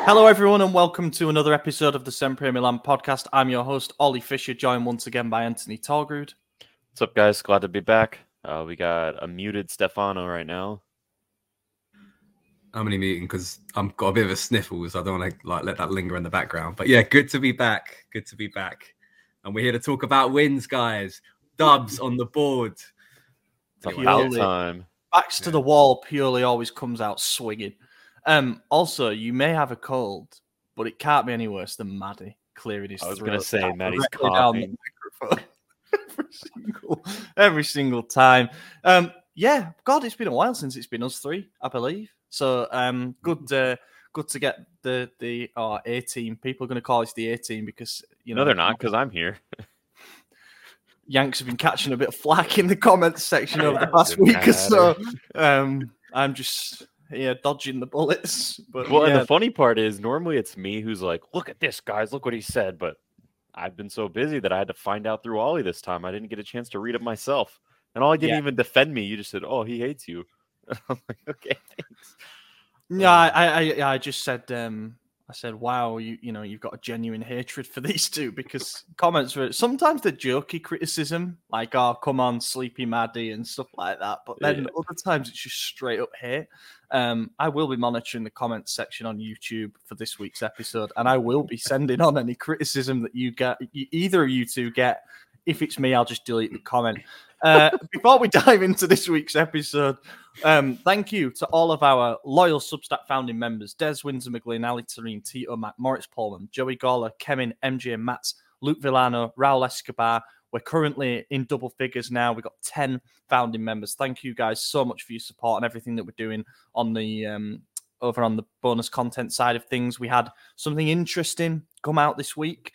Hello, everyone, and welcome to another episode of the Sempre Milan podcast. I'm your host, Ollie Fisher, joined once again by Anthony Torgrud. What's up, guys? Glad to be back. We got a muted Stefano right now. I'm only muting because I've got a bit of a sniffle, so I don't want to let that linger in the background. But yeah, good to be back. Good to be back. And we're here to talk about wins, guys. Dubs on the board. It's about time. Backs to the wall, Purely always comes out swinging. Also, you may have a cold, but it can't be any worse than Maddie clearing his throat. I was going to say, Maddie's coughing. every single time. Yeah, God, it's been a while since it's been us three, I believe. So good to get the A team. People are going to call us the A team because No, they're not, because I'm here. Yanks have been catching a bit of flack in the comments section over the past week or so. I'm just dodging the bullets. But and the funny part is normally it's me who's like, look at this, guys, look what he said. But I've been so busy that I had to find out through Ollie this time. I didn't get a chance to read it myself. And Ollie didn't even defend me. You just said, oh, he hates you. I'm like, okay, thanks. Yeah, I just said, I said, wow, you've got a genuine hatred for these two, because comments were sometimes the jokey criticism, like, oh, come on, Sleepy Maddie and stuff like that. But then other times it's just straight up hate. I will be monitoring the comments section on YouTube for this week's episode, and I will be sending on any criticism that you get, either of you two get. If it's me, I'll just delete the comment. Before we dive into this week's episode, thank you to all of our loyal Substack founding members: Des, Windsor, McGlynn, Ali Tareen, Tito, Mac, Moritz Pullman, Joey Gawler, Kemin, MJ and Mats, Luke Villano, Raul Escobar. We're currently in double figures now. We've got 10 founding members. Thank you guys so much for your support and everything that we're doing on the over on the bonus content side of things. We had something interesting come out this week.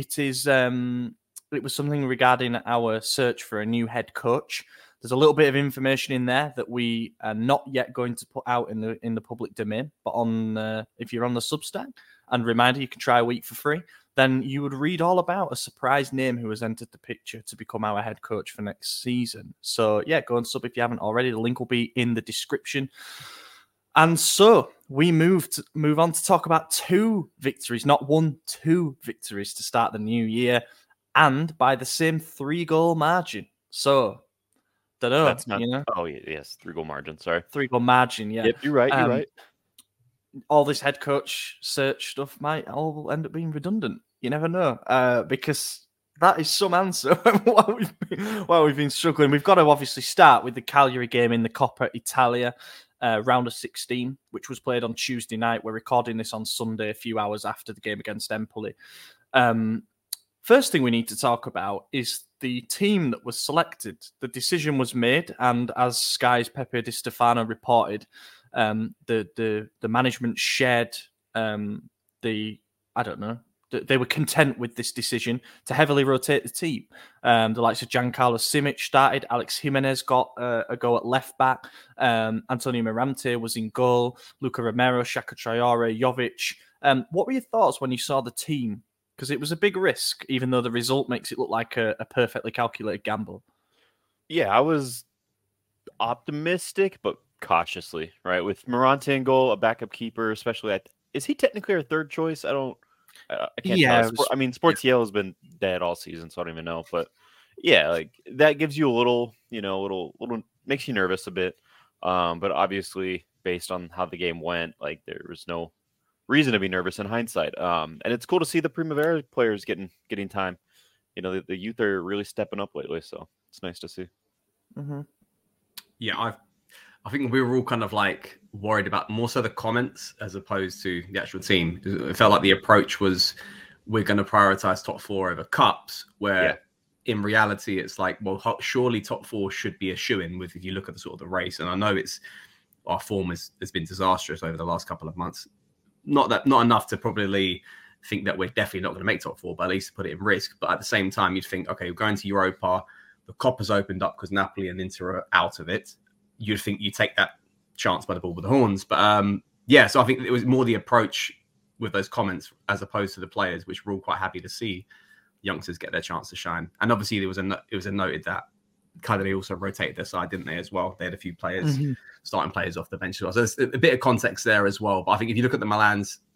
It was something regarding our search for a new head coach. There's a little bit of information in there that we are not yet going to put out in the public domain, but if you're on the Substack, and reminder, you can try a week for free, then you would read all about a surprise name who has entered the picture to become our head coach for next season. So yeah, go and sub if you haven't already. The link will be in the description. And so we move on to talk about 2 victories, not 1, 2 victories to start the new year, and by the same 3-goal margin. So, that's not. Oh, yes, 3-goal margin. Sorry, 3-goal margin. Yeah, yep, you're right. You're right. All this head coach search stuff might all end up being redundant. You never know, because that is some answer while we've been struggling. We've got to obviously start with the Cagliari game in the Coppa Italia, round of 16, which was played on Tuesday night. We're recording this on Sunday, a few hours after the game against Empoli. First thing we need to talk about is the team that was selected. The decision was made, and as Sky's Pepe Di Stefano reported, the management shared they were content with this decision to heavily rotate the team. The likes of Giancarlo Simic started, Alex Jimenez got a go at left back, Antonio Mirante was in goal, Luca Romero, Shaka Traore, Jovic. What were your thoughts when you saw the team? Because it was a big risk, even though the result makes it look like a perfectly calculated gamble. Yeah, I was optimistic, but cautiously, right? With Mirante in goal, a backup keeper, especially. Is he technically our third choice? I can't tell. Sportiello has been dead all season, so I don't even know. But yeah, like that gives you a little makes you nervous a bit. But obviously, based on how the game went, like there was no reason to be nervous in hindsight. And it's cool to see the Primavera players getting time. The youth are really stepping up lately, so it's nice to see. Mm-hmm. Yeah, I think we were all kind of like worried about more so the comments as opposed to the actual team. It felt like the approach was we're going to prioritize top 4 over cups, where in reality it's like, well, surely top 4 should be a shoo-in if you look at the sort of the race. And I know our form has been disastrous over the last couple of months. Not enough to probably think that we're definitely not going to make top 4, but at least to put it in risk. But at the same time, you'd think, okay, we're going to Europa. The Coppa's opened up because Napoli and Inter are out of it. You'd think you take that chance by the ball with the horns. But so I think it was more the approach with those comments as opposed to the players, which we're all quite happy to see youngsters get their chance to shine. And obviously it was noted that Cagliari also rotated their side, didn't they, as well? They had a few players, starting players off the bench as well. So there's a bit of context there as well. But I think if you look at the Milan's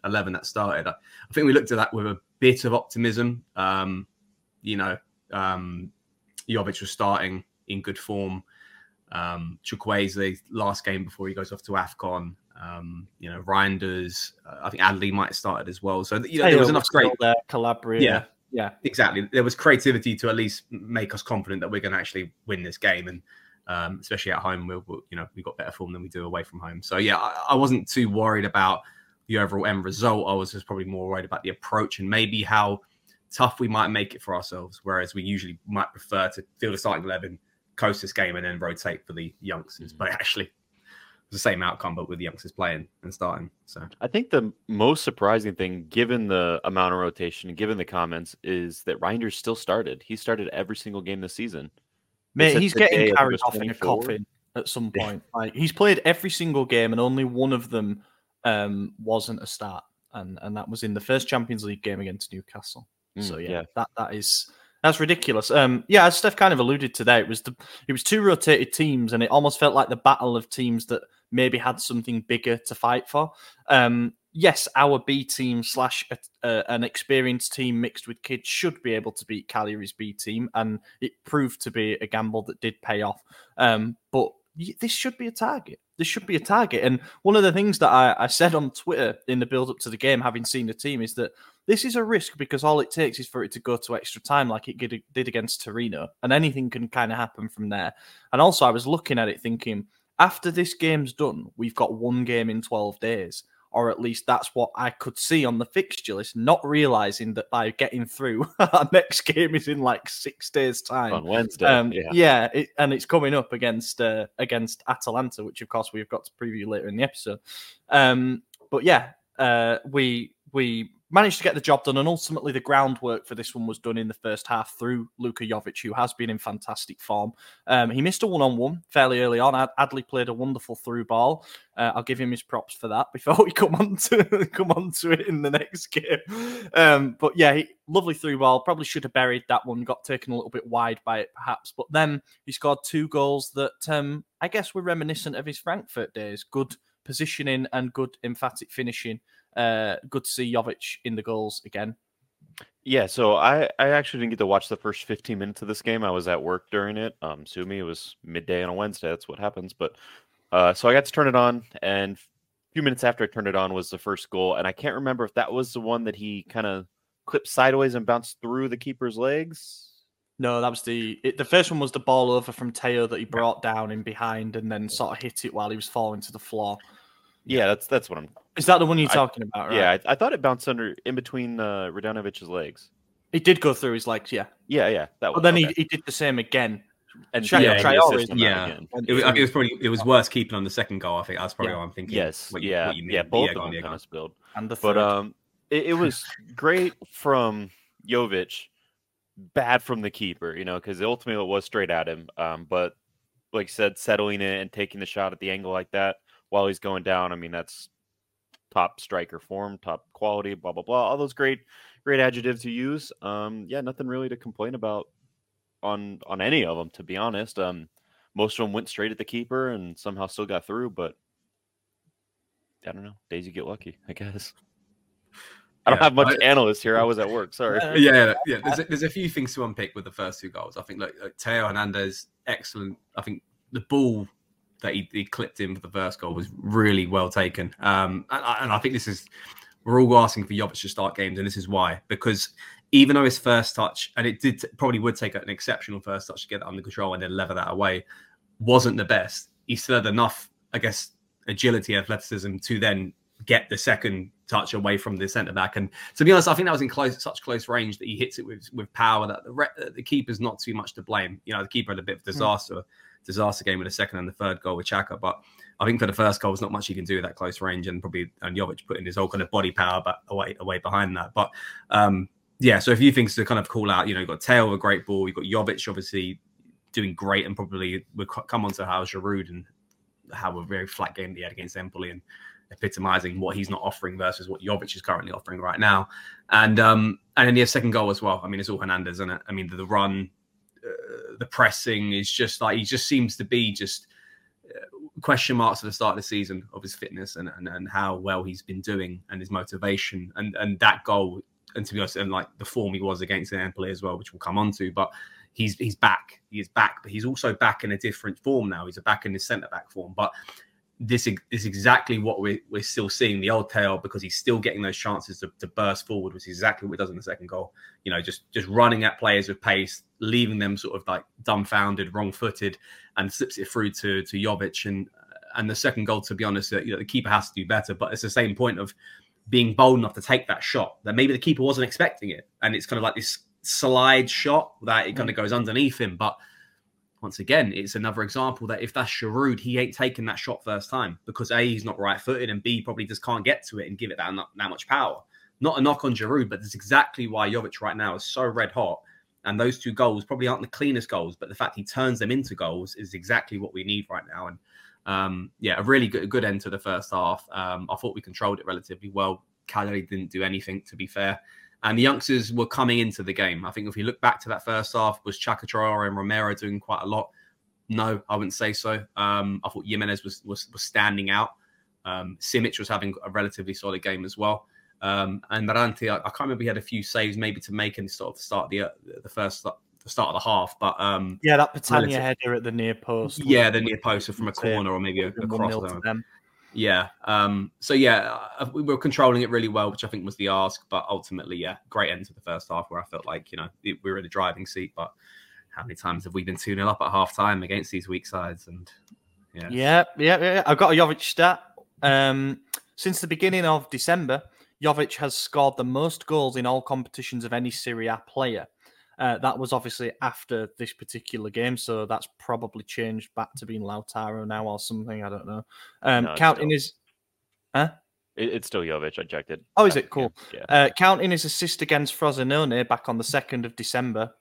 11 that started. I think we looked at that with a bit of optimism. Jovic was starting in good form. Chukwueze, last game before he goes off to AFCON. Reinders, I think Adley might have started as well. So, there was enough great there, Calabria. Yeah, exactly. There was creativity to at least make us confident that we're going to actually win this game. And especially at home, we got better form than we do away from home. So, yeah, I wasn't too worried about the overall end result. I was just probably more worried about the approach and maybe how tough we might make it for ourselves, whereas we usually might prefer to field a starting 11, coast this game, and then rotate for the youngsters. But actually, it was the same outcome, but with the youngsters playing and starting. So I think the most surprising thing, given the amount of rotation and given the comments, is that Reinders still started. He started every single game this season. Mate, he's getting carried off in a coffin at some point. Like, he's played every single game, and only one of them wasn't a start, and that was in the first Champions League game against Newcastle. So that's ridiculous. As Steph kind of alluded to there, it was two rotated teams, and it almost felt like the battle of teams that maybe had something bigger to fight for. Yes, our B team / an experienced team mixed with kids should be able to beat Cagliari's B team, and it proved to be a gamble that did pay off. But this should be a target. And one of the things that I said on Twitter in the build-up to the game, having seen the team, is that this is a risk because all it takes is for it to go to extra time like it did against Torino, and anything can kind of happen from there. And also, I was looking at it thinking, after this game's done, we've got one game in 12 days. Or at least that's what I could see on the fixture list, not realising that by getting through, our next game is in like 6 days' time. On Wednesday. And it's coming up against Atalanta, which, of course, we've got to preview later in the episode. We managed to get the job done, and ultimately the groundwork for this one was done in the first half through Luka Jovic, who has been in fantastic form. He missed a one-on-one fairly early on. Adley played a wonderful through ball. I'll give him his props for that before we come on to it in the next game. Lovely through ball. Probably should have buried that one. Got taken a little bit wide by it, perhaps. But then he scored 2 goals that I guess were reminiscent of his Frankfurt days. Good positioning and good emphatic finishing. Good to see Jovic in the goals again. Yeah, so I actually didn't get to watch the first 15 minutes of this game. I was at work during it. Sue me, it was midday on a Wednesday. That's what happens. But so I got to turn it on, and a few minutes after I turned it on was the first goal. And I can't remember if that was the one that he kind of clipped sideways and bounced through the keeper's legs. No, that was the first one was the ball over from Teo that he brought down in behind and then sort of hit it while he was falling to the floor. Yeah, that's what I'm. Is that the one you're talking about? Right? Yeah, I thought it bounced in between Radonovic's legs. It did go through his legs, yeah. Yeah. But then he did the same again. And it was worse keeping on the second goal. I think that's probably what I'm thinking. Yes, what you mean. Both of them kind of spilled. And the third. But it was great from Jovic, bad from the keeper, because ultimately it was straight at him. But like you said, settling it and taking the shot at the angle like that while he's going down, I mean, that's top striker form, top quality, blah, blah, blah. All those great adjectives to use. Nothing really to complain about on any of them, to be honest. Most of them went straight at the keeper and somehow still got through, but I don't know. Days you get lucky, I guess. I don't have much analyst here. I was at work. Sorry. Yeah. There's a few things to unpick with the first 2 goals. I think like Teo Hernandez, excellent. I think the ball that he clipped in for the first goal was really well taken. And I think we're all asking for Jovic to start games, and this is why. Because even though his first touch, and it probably would take an exceptional first touch to get that under control and then lever that away, wasn't the best. He still had enough, I guess, agility, athleticism to then get the second touch away from the centre-back. And to be honest, I think that was in such close range that he hits it with power that the keeper's not too much to blame. The keeper had a bit of disaster game with the second and the third goal with Xhaka, but I think for the first goal, there's not much he can do with that close range, and Jovic putting his whole kind of body power back away behind that. But so a few things to kind of call out. You've got Teo with a great ball, you've got Jovic obviously doing great, and probably we'll come on to how Giroud and how a very flat game he had against Empoli and epitomizing what he's not offering versus what Jovic is currently offering right now. And then the second goal as well. I mean, it's all Hernandez, isn't it? I mean, the run, the pressing is just like, he just seems to be just question marks at the start of the season of his fitness and how well he's been doing and his motivation and that goal. And to be honest, and like the form he was against Empoli as well, which we'll come on to, but he's back. He is back, but he's also back in a different form now. He's back in his centre-back form. But this is exactly what we're still seeing, the old tale, because he's still getting those chances to burst forward, which is exactly what he does in the second goal. You know, just running at players with pace, leaving them sort of like dumbfounded, wrong-footed, and slips it through to Jovic. And the second goal, to be honest, you know, the keeper has to do better. But it's the same point of being bold enough to take that shot that maybe the keeper wasn't expecting it. And it's kind of like this slide shot that it kind of goes underneath him. But once again, it's another example that if that's Giroud, he ain't taking that shot first time because A, he's not right-footed, and B, probably just can't get to it and give it that much power. Not a knock on Giroud, but that's exactly why Jovic right now is so red hot. And those two goals probably aren't the cleanest goals, but the fact he turns them into goals is exactly what we need right now. And a really good end to the first half. I thought we controlled it relatively well. Cagliari didn't do anything, to be fair. And the youngsters were coming into the game. I think if you look back to that first half, was Chaka Traore and Romero doing quite a lot? No, I wouldn't say so. I thought Jimenez was standing out. Simic was having a relatively solid game as well. And Marante, I can't remember, he had a few saves maybe to make in sort of the start of the half. But that Petagna header at the near post. Yeah, the near post from a corner or maybe a cross. Yeah. We were controlling it really well, which I think was the ask. But ultimately, great end to the first half where I felt like, you know, we were in the driving seat. But how many times have we been 2-0 up at half time against these weak sides? And yeah. I've got a Jovic stat. Since the beginning of December, Jovic has scored the most goals in all competitions of any Serie A player. That was obviously after this particular game, so that's probably changed back to being Lautaro now or something. I don't know. Counting his... It's still Jovic. I checked it. Oh, is it? Cool. Yeah. Counting his assist against Frosinone back on the 2nd of December,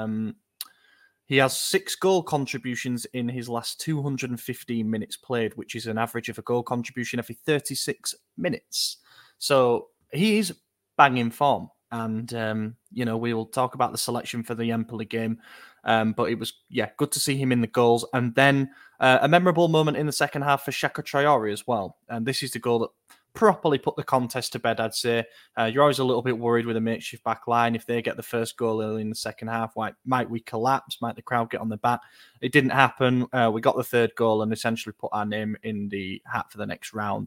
he has 6 goal contributions in his last 215 minutes played, which is an average of a goal contribution every 36 minutes. So he is banging form. And, we will talk about the selection for the Empoli game. But it was, good to see him in the goals. And then a memorable moment in the second half for Chaka Traore as well. And this is the goal that properly put the contest to bed, I'd say. You're always a little bit worried with a makeshift back line. If they get the first goal early in the second half, might we collapse? Might the crowd get on the back? It didn't happen. We got the third goal and essentially put our name in the hat for the next round.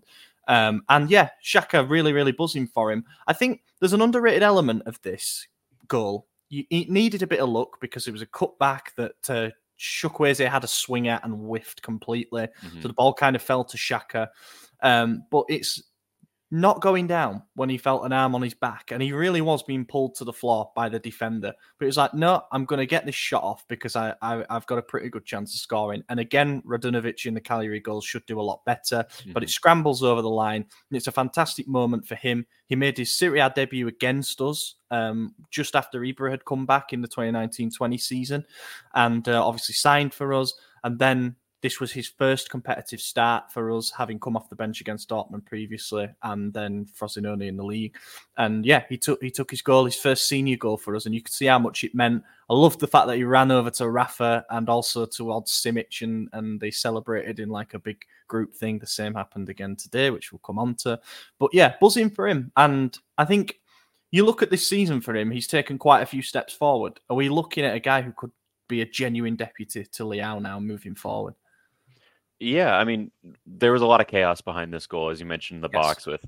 Xhaka really, really buzzing for him. I think there's an underrated element of this goal. He needed a bit of luck because it was a cutback that Chukwueze had a swing at and whiffed completely. Mm-hmm. So the ball kind of fell to Xhaka. But it's not going down when he felt an arm on his back. And he really was being pulled to the floor by the defender. But it was like, no, I'm going to get this shot off because I've got a pretty good chance of scoring. And again, Radunovic in the Cagliari goal should do a lot better. Mm-hmm. But it scrambles over the line. And it's a fantastic moment for him. He made his Serie A debut against us just after Ibra had come back in the 2019-20 season. And obviously signed for us. And then this was his first competitive start for us, having come off the bench against Dortmund previously, and then Frosinone in the league. And he took his goal, his first senior goal for us, and you could see how much it meant. I loved the fact that he ran over to Rafa and also towards Simic, and they celebrated in like a big group thing. The same happened again today, which we'll come on to. But buzzing for him. And I think you look at this season for him, he's taken quite a few steps forward. Are we looking at a guy who could be a genuine deputy to Leao now moving forward? Yeah, I mean, there was a lot of chaos behind this goal, as you mentioned in the box, with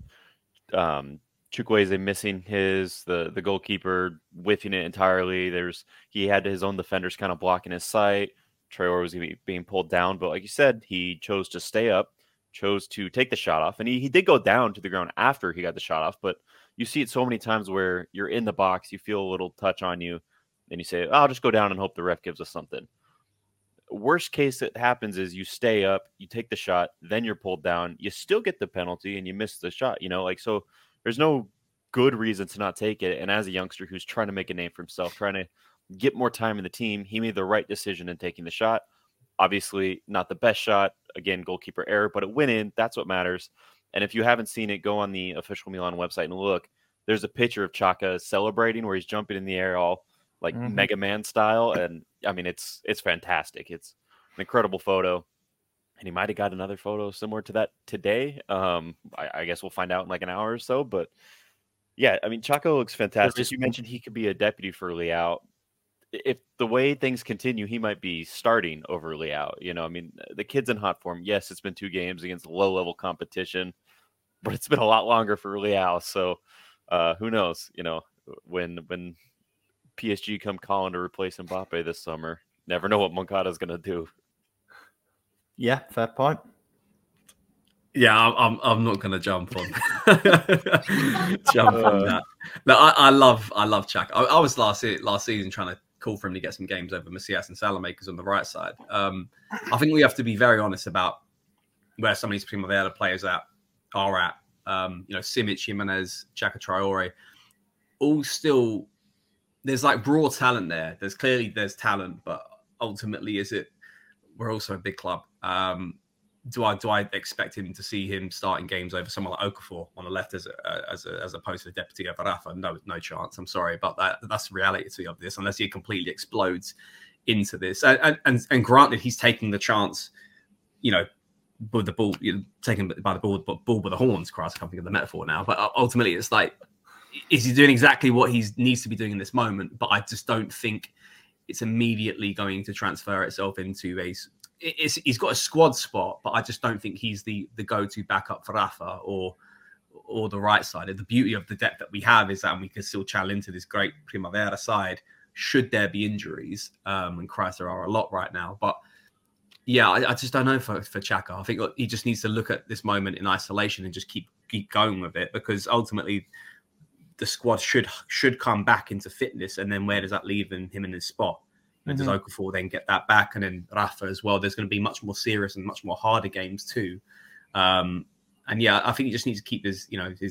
Chukwueze missing the goalkeeper whiffing it entirely. He had his own defenders kind of blocking his sight. Traore was being pulled down, but like you said, he chose to stay up, chose to take the shot off, and he did go down to the ground after he got the shot off. But you see it so many times where you're in the box, you feel a little touch on you, and you say, "I'll just go down and hope the ref gives us something." Worst case that happens is you stay up, you take the shot, then you're pulled down, you still get the penalty and you miss the shot, so there's no good reason to not take it. And as a youngster who's trying to make a name for himself, trying to get more time in the team, he made the right decision in taking the shot. Obviously not the best shot, again, goalkeeper error, but it went in. That's what matters. And if you haven't seen it, go on the official Milan website and look. There's a picture of Xhaka celebrating where he's jumping in the air all like Mega Man style. And I mean, it's fantastic. It's an incredible photo. and he might have got another photo similar to that today. I guess we'll find out in like an hour or so. But yeah, I mean, Chaco looks fantastic. You mentioned he could be a deputy for Leao. If the way things continue, he might be starting over Leao. You know, I mean, the kid's in hot form. Yes, it's been 2 games against low-level competition, but it's been a lot longer for Leao. So who knows? You know, when PSG come calling to replace Mbappe this summer, never know what Moncada's going to do. Yeah, fair point. Yeah, I'm not going to jump on that. No, I love Chaka. I was last season trying to call for him to get some games over Macias and Salamakers on the right side. I think we have to be very honest about where some of these Primavera players are at. You know, Simic, Jimenez, Chaka Traore, all still. There's like raw talent there. There's talent, but ultimately, we're also a big club. Do I expect him to see him starting games over someone like Okafor on the left as opposed to the deputy over Rafa? No chance. I'm sorry, but that's the reality of this. Unless he completely explodes into this, and granted, he's taking the chance, you know, with the ball, taken by the ball with the horns. Christ, I can't think of the metaphor now. But ultimately, it's like, is he doing exactly what he needs to be doing in this moment? But I just don't think it's immediately going to transfer itself into he's got a squad spot, but I just don't think he's the go-to backup for Rafa or the right side. And the beauty of the depth that we have is that we can still channel into this great Primavera side should there be injuries. And Christ, there are a lot right now. But yeah, I just don't know for Xhaka. I think he just needs to look at this moment in isolation and just keep going with it, because ultimately the squad should come back into fitness. And then where does that leave him in his spot? And does Okafor then get that back? And then Rafa as well. There's going to be much more serious and much more harder games too. And yeah, I think he just needs to keep his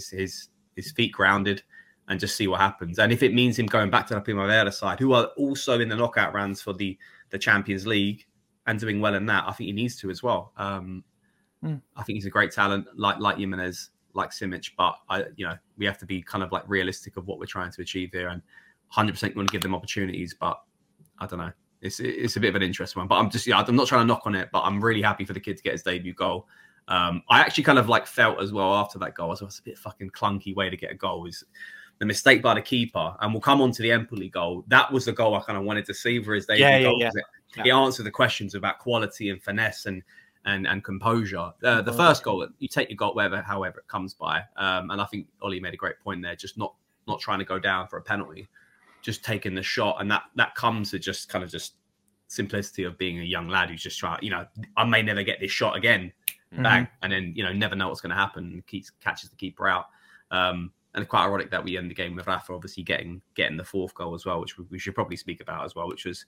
feet grounded and just see what happens. And if it means him going back to the Primavera side, who are also in the knockout rounds for the Champions League and doing well in that, I think he needs to as well. I think he's a great talent, like Jimenez, like Simic, but we have to be kind of like realistic of what we're trying to achieve here, and 100% want to give them opportunities, but I don't know. It's a bit of an interesting one, but I'm not trying to knock on it, but I'm really happy for the kid to get his debut goal. I actually kind of like felt as well after that goal, it's a bit fucking clunky way to get a goal, is the mistake by the keeper. And we'll come on to the Empoli goal. That was the goal I kind of wanted to see for his debut goal. Yeah. It answered the questions about quality and finesse and composure. The first goal, you take your goal however it comes by. And I think Ollie made a great point there, just not trying to go down for a penalty, just taking the shot. And that comes to just kind of just simplicity of being a young lad who's just trying, I may never get this shot again. Bang. And then, never know what's going to happen. Catches the keeper out. And it's quite ironic that we end the game with Rafa obviously getting the fourth goal as well, which we should probably speak about as well, which was,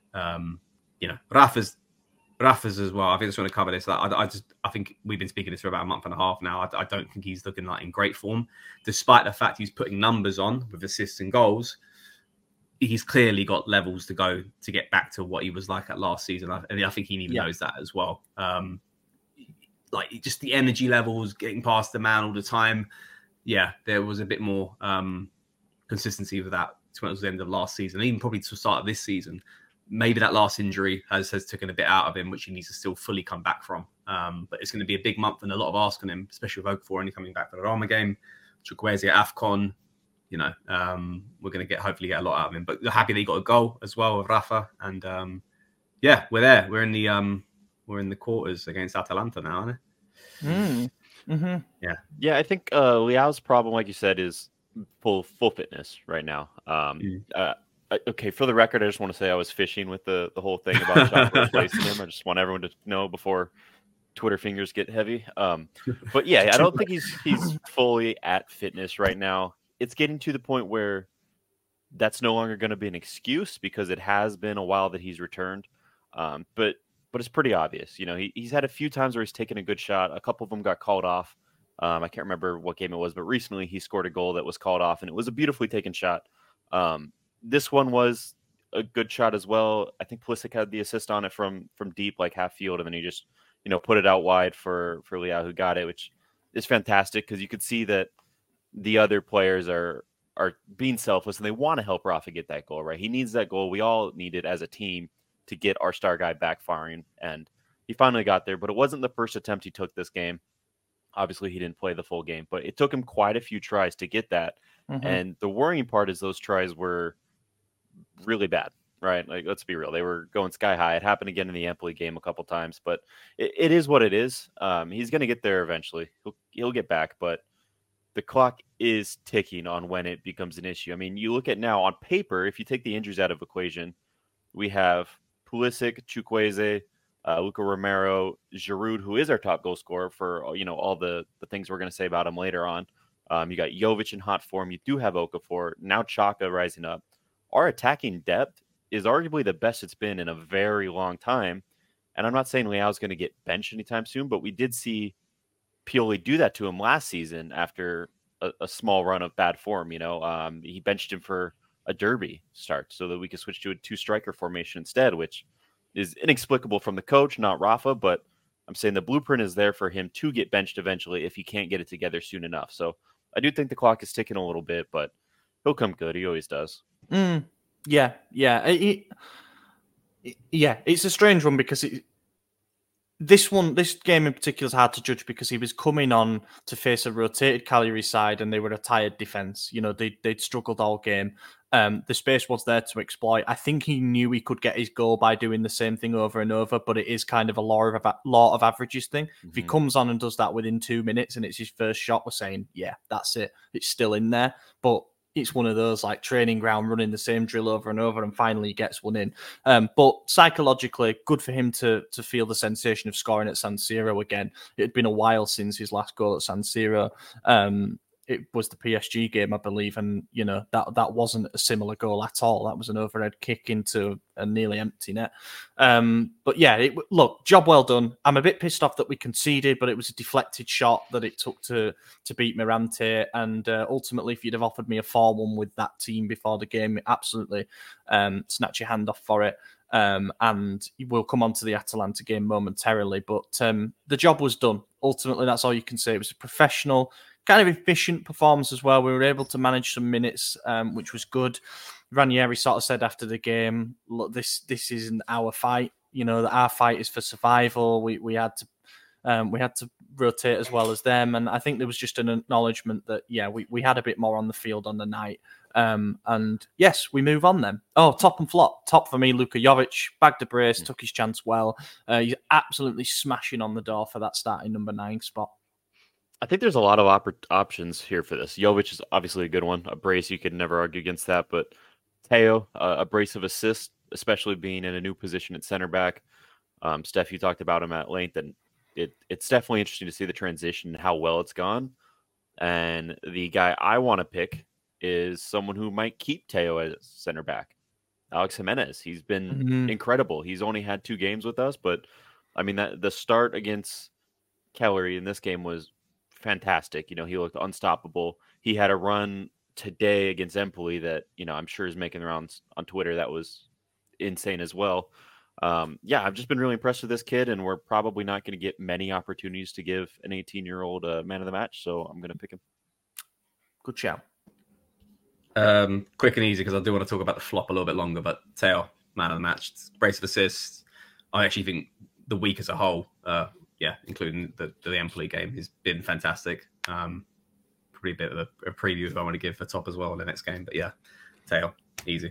Rafa's as well. I think I just want to cover this. I think we've been speaking this for about a month and a half now. I don't think he's looking like in great form, despite the fact he's putting numbers on with assists and goals. He's clearly got levels to go to get back to what he was like at last season. And I think he even knows that as well. Like just the energy levels, getting past the man all the time. Yeah, there was a bit more consistency with that towards the end of last season, even probably to the start of this season. Maybe that last injury has taken a bit out of him, which he needs to still fully come back from. But it's going to be a big month and a lot of ask on him, especially with Okafor only coming back for the Roma game, Chukwueze at AFCON. We're going to hopefully get a lot out of him. But happy that he got a goal as well with Rafa. And we're there. We're in the quarters against Atalanta now, aren't we? Yeah. I think Leao's problem, like you said, is full fitness right now. Okay, for the record, I just want to say I was fishing with the whole thing about Chaka replacing him. I just want everyone to know before Twitter fingers get heavy. But yeah, I don't think he's fully at fitness right now. It's getting to the point where that's no longer going to be an excuse, because it has been a while that he's returned. But it's pretty obvious. He's had a few times where he's taken a good shot. A couple of them got called off. I can't remember what game it was, but recently he scored a goal that was called off, and it was a beautifully taken shot. This one was a good shot as well. I think Pulisic had the assist on it from deep, like half field, and then he just, put it out wide for Leao, who got it, which is fantastic, because you could see that the other players are being selfless and they want to help Rafa get that goal, right? He needs that goal. We all need it as a team to get our star guy back firing. And he finally got there, but it wasn't the first attempt he took this game. Obviously, he didn't play the full game, but it took him quite a few tries to get that. Mm-hmm. And the worrying part is those tries were really bad, right? Like, let's be real. They were going sky high. It happened again in the Empoli game a couple times, but it is what it is. He's going to get there eventually. He'll get back, but the clock is ticking on when it becomes an issue. I mean, you look at now on paper, if you take the injuries out of equation, we have Pulisic, Chukwueze, Luka Romero, Giroud, who is our top goal scorer for, all the things we're going to say about him later on. You got Jovic in hot form. You do have Okafor. Now Xhaka rising up. Our attacking depth is arguably the best it's been in a very long time. And I'm not saying Leao's going to get benched anytime soon, but we did see Pioli do that to him last season after a small run of bad form. He benched him for a derby start so that we could switch to a 2-striker formation instead, which is inexplicable from the coach, not Rafa, but I'm saying the blueprint is there for him to get benched eventually if he can't get it together soon enough. So I do think the clock is ticking a little bit, but he'll come good. He always does. Yeah. It's a strange one because this game in particular is hard to judge because he was coming on to face a rotated Cagliari side and they were a tired defence. They'd struggled all game. The space was there to exploit. I think he knew he could get his goal by doing the same thing over and over, but it is kind of a law of averages thing. Mm-hmm. If he comes on and does that within 2 minutes and it's his first shot, we're saying, yeah, that's it. It's still in there. But it's one of those like training ground running the same drill over and over and finally gets one in. But psychologically, good for him to feel the sensation of scoring at San Siro again. It had been a while since his last goal at San Siro. It was the PSG game, I believe, and that wasn't a similar goal at all. That was an overhead kick into a nearly empty net. But yeah, look, job well done. I'm a bit pissed off that we conceded, but it was a deflected shot that it took to beat Mirante. And ultimately, if you'd have offered me a 4-1 with that team before the game, absolutely snatch your hand off for it. And we'll come on to the Atalanta game momentarily, but the job was done. Ultimately, that's all you can say. It was a professional, kind of efficient performance as well. We were able to manage some minutes, which was good. Ranieri sort of said after the game, look, this isn't our fight. That our fight is for survival. We had to rotate as well as them. And I think there was just an acknowledgement that, we had a bit more on the field on the night. And yes, we move on then. Oh, top and flop. Top for me, Luka Jovic, bagged a brace, took his chance well. He's absolutely smashing on the door for that starting number 9 spot. I think there's a lot of options here for this. Jovic is obviously a good one. A brace, you could never argue against that. But Teo, a brace of assists, especially being in a new position at center back. Steph, you talked about him at length, and it's definitely interesting to see the transition and how well it's gone. And the guy I want to pick is someone who might keep Teo as center back, Alex Jimenez. He's been incredible. He's only had 2 games with us, but I mean the start against Cagliari in this game was fantastic. He looked unstoppable. He had a run today against Empoli that, I'm sure is making the rounds on Twitter. That was insane as well. I've just been really impressed with this kid, and we're probably not going to get many opportunities to give an 18-year-old man of the match, so I'm going to pick him. Good shout. Quick and easy, because I do want to talk about the flop a little bit longer, but Teo, man of the match, brace of assists. I actually think the week as a whole, including the Empoli game, has been fantastic. Probably a bit of a preview if I want to give for top as well in the next game, but yeah, Teo, easy.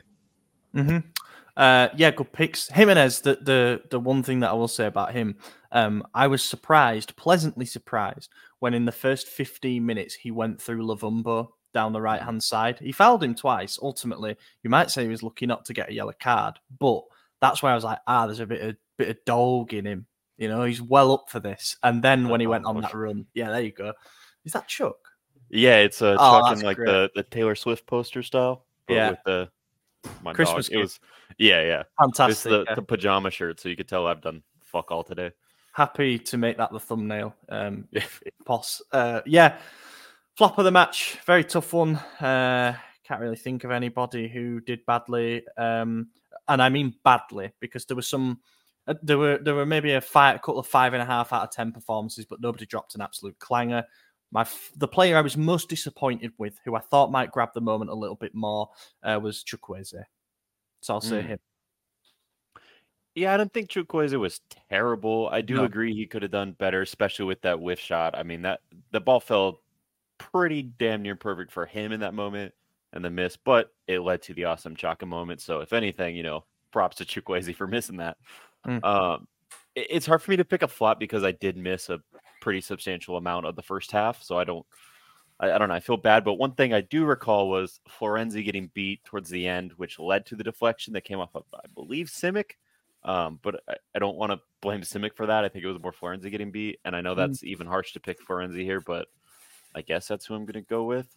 Good picks. Jimenez, the one thing that I will say about him, I was pleasantly surprised, when in the first 15 minutes he went through Lovumbo down the right-hand side. He fouled him twice. Ultimately, you might say he was lucky not to get a yellow card, but that's why I was like, there's a bit of dog in him. He's well up for this. And then when he went on that run, there you go. Is that Chuck? Yeah, it's Chuck in like the Taylor Swift poster style. With the Christmas. It was fantastic. It's the pajama shirt, so you could tell I've done fuck all today. Happy to make that the thumbnail, if poss. Flop of the match, very tough one. Can't really think of anybody who did badly, and I mean badly because there was some. There were maybe a couple of 5.5 out of 10 performances, but nobody dropped an absolute clanger. The player I was most disappointed with, who I thought might grab the moment a little bit more, was Chukwueze. So I'll say him. Yeah, I don't think Chukwueze was terrible. I do agree he could have done better, especially with that whiff shot. I mean, that the ball fell pretty damn near perfect for him in that moment and the miss, but it led to the awesome Chaka moment. So if anything, props to Chukwueze for missing that. It's hard for me to pick a flop because I did miss a pretty substantial amount of the first half. So I don't know. I feel bad. But one thing I do recall was Florenzi getting beat towards the end, which led to the deflection that came off of, I believe, Simic. But I don't want to blame Simic for that. I think it was more Florenzi getting beat. And I know that's even harsh to pick Florenzi here, but I guess that's who I'm going to go with.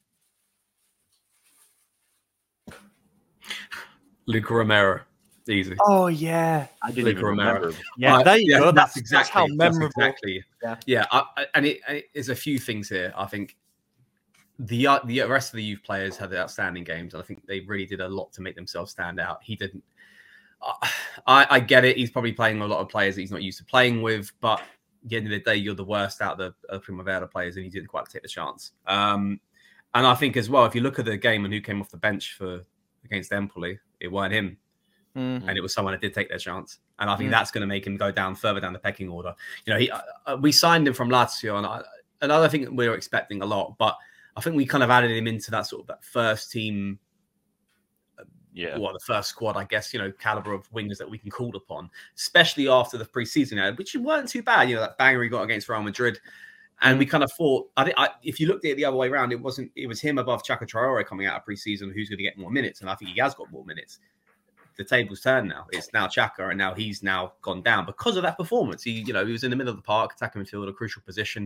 Luca Romero. Easy. Oh, yeah. I didn't even remember. Yeah, there you go. That's exactly how memorable. Exactly. Yeah. And there's a few things here. I think the rest of the youth players had outstanding games. And I think they really did a lot to make themselves stand out. He didn't. I get it. He's probably playing a lot of players that he's not used to playing with. But at the end of the day, you're the worst out of the Primavera players, and he didn't quite take the chance. And I think as well, if you look at the game and who came off the bench against Empoli, it weren't him. And it was someone that did take their chance. And I think that's going to make him go further down the pecking order. We signed him from Lazio, and another thing that we were expecting a lot, but I think we kind of added him into that sort of that first team. The first squad, I guess, caliber of wingers that we can call upon, especially after the preseason ad, which weren't too bad. That banger he got against Real Madrid. And we kind of thought, if you looked at it the other way around, it was him above Chaka Traore coming out of preseason who's going to get more minutes. And I think he has got more minutes. The table's turned now. It's now Chaka, and now he's gone down because of that performance. He was in the middle of the park, attacking midfield, a crucial position.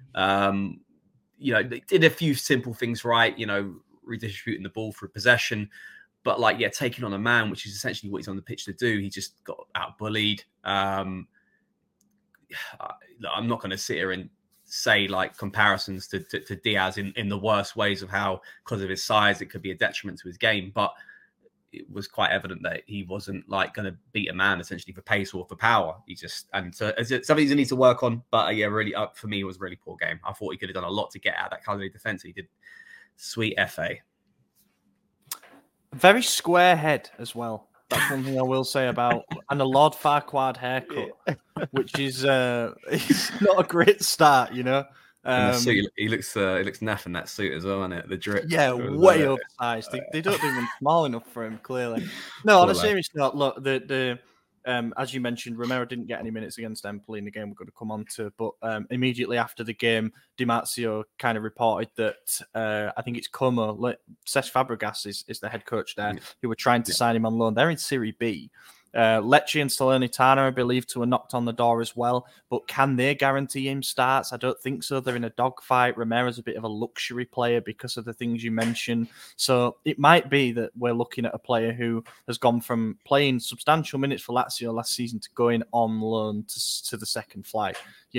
They did a few simple things right, redistributing the ball through possession. But taking on a man, which is essentially what he's on the pitch to do, he just got out-bullied. I'm not going to sit here and say comparisons to Diaz in the worst ways of how, because of his size, it could be a detriment to his game. But it was quite evident that he wasn't going to beat a man essentially for pace or for power. So it's something he needs to work on. But really, for me, it was a really poor game. I thought he could have done a lot to get out of that Cagliari defense. He did. Sweet FA. Very square head as well. That's one thing I will say about, and a Lord Farquaad haircut, which is it's not a great start, Suit, he looks naff in that suit as well, isn't it? The drip. Yeah, way oversized. They don't do him small enough for him, clearly. No, on a serious note, look, the as you mentioned, Romero didn't get any minutes against Empoli in the game we're going to come on to, but immediately after the game, Di Marzio kind of reported that I think it's Como, Cesc Fabregas is the head coach there, who were trying to sign him on loan. They're in Serie B. Lecce and Salernitana are believed to have knocked on the door as well, but can they guarantee him starts? I don't think so. They're in a dogfight. Romero's a bit of a luxury player because of the things you mentioned. So it might be that we're looking at a player who has gone from playing substantial minutes for Lazio last season to going on loan to the second flight,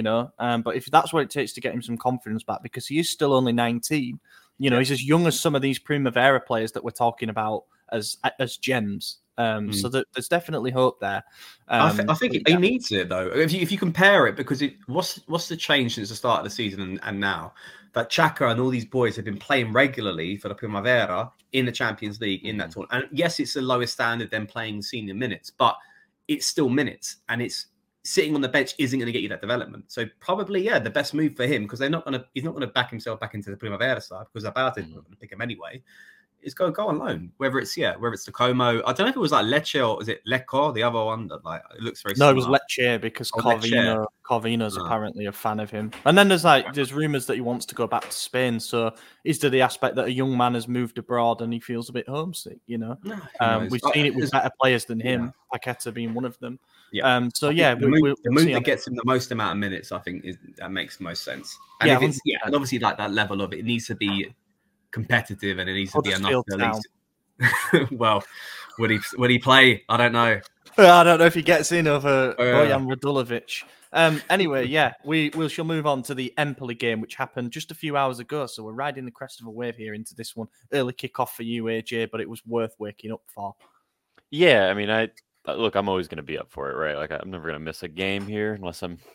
But if that's what it takes to get him some confidence back, because he is still only 19, he's as young as some of these Primavera players that we're talking about as gems. So there's definitely hope there. I think he needs it though. If you compare it, because what's the change since the start of the season and now that Chaka and all these boys have been playing regularly for the Primavera in the Champions League in that tournament. And yes, it's the lowest standard than playing senior minutes, but it's still minutes, and it's sitting on the bench isn't going to get you that development. So probably the best move for him, because he's not going to back himself back into the Primavera side, because Abate is not going to pick him anyway. Is go on loan, whether it's the Como. I don't know if it was Lecce or is it Lecco, the other one that it looks very similar. No, it was Lecce because Corvino's apparently a fan of him. And then there's rumours that he wants to go back to Spain. So is there the aspect that a young man has moved abroad and he feels a bit homesick? No, we've seen it with better players than him, Paqueta being one of them. Yeah. The move that gets him the most amount of minutes, I think, that makes the most sense. And and obviously that level of it needs to be competitive, and it needs to be enough to at least. Well, would he play? I don't know. I don't know if he gets in over Bojan Radulovic. Anyway, we shall move on to the Empoli game, which happened just a few hours ago. So we're riding the crest of a wave here into this one. Early kickoff for you, AJ, but it was worth waking up for. Yeah, I mean, I'm always going to be up for it, right? I'm never going to miss a game here unless I'm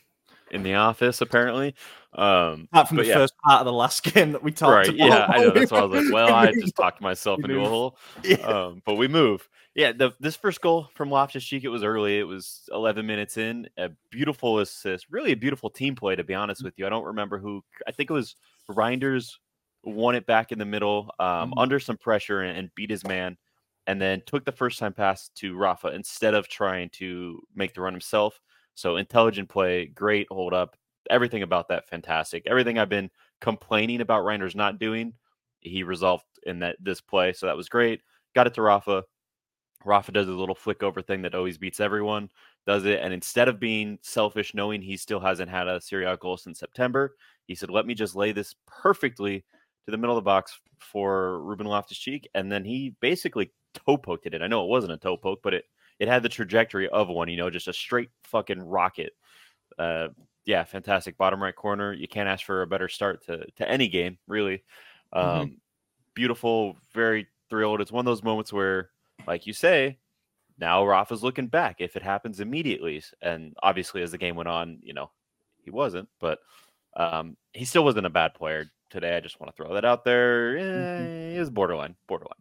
in the office, apparently. Apart from the first part of the last game that we talked about. Yeah, I know. That's why I was like, well, I just talked myself into a hole. Yeah. But we move. Yeah, this first goal from Loftus-Cheek, it was early. It was 11 minutes in. A beautiful assist. Really a beautiful team play, to be honest with you. I don't remember who. I think it was Reinders won it back in the middle under some pressure and beat his man, and then took the first-time pass to Rafa instead of trying to make the run himself. So intelligent play, great hold up. Everything about that, fantastic. Everything I've been complaining about Reinders not doing, he resolved in this play. So that was great. Got it to Rafa. Rafa does a little flick over thing that always beats everyone, does it. And instead of being selfish, knowing he still hasn't had a Serie A goal since September, he said, let me just lay this perfectly to the middle of the box for Ruben Loftus-Cheek. And then he basically toe poked it in. I know it wasn't a toe poke, but it had the trajectory of one, just a straight fucking rocket. Yeah, fantastic. Bottom right corner. You can't ask for a better start to any game, really. Beautiful, very thrilled. It's one of those moments where, like you say, now Rafa's looking back if it happens immediately. And obviously, as the game went on, he wasn't, but he still wasn't a bad player today. I just want to throw that out there. He was borderline.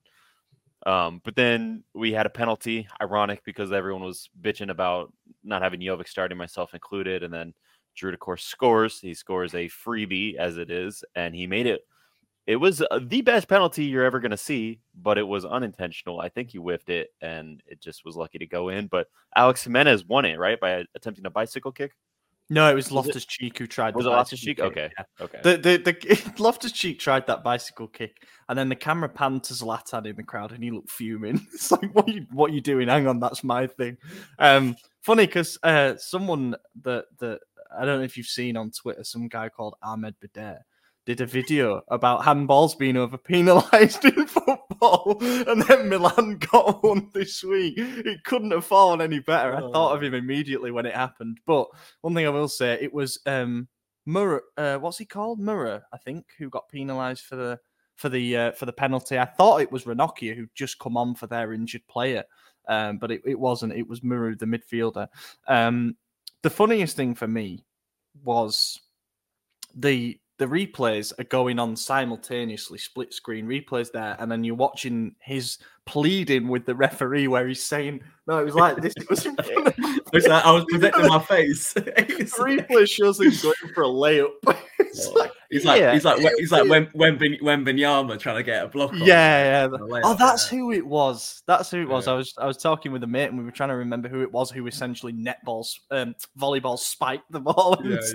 But then we had a penalty, ironic because everyone was bitching about not having Jovic starting, myself included. And then Giroud, of course, scores. He scores a freebie as it is, and he made it. It was the best penalty you're ever going to see, but it was unintentional. I think he whiffed it, and it just was lucky to go in. But Alex Jimenez won it, right, by attempting a bicycle kick? No, it was Loftus-Cheek who tried. Was it Loftus-Cheek? Okay, yeah. Okay. The Loftus-Cheek tried that bicycle kick, and then the camera panned to Zlatan in the crowd, and he looked fuming. It's like, what are you doing? Hang on, that's my thing. Funny because someone that I don't know if you've seen on Twitter, some guy called Ahmed Bader did a video about handballs being over-penalised in football, and then Milan got one this week. It couldn't have fallen any better. I thought of him immediately when it happened. But one thing I will say, it was Murray, what's he called? Murray, I think, who got penalised for the penalty. I thought it was Ranocchia who'd just come on for their injured player, but it wasn't. It was Murray, the midfielder. The funniest thing for me was the replays are going on simultaneously, split screen replays there, and then you're watching his pleading with the referee where he's saying, no, it was like this, it was in front of me. I was protecting my face. The replay shows him going for a layup. He's like when Wembanyama trying to get a block on. Yeah. Oh, that's who it was. That's who it was. Yeah. I was talking with a mate and we were trying to remember who it was who essentially volleyball spiked the ball.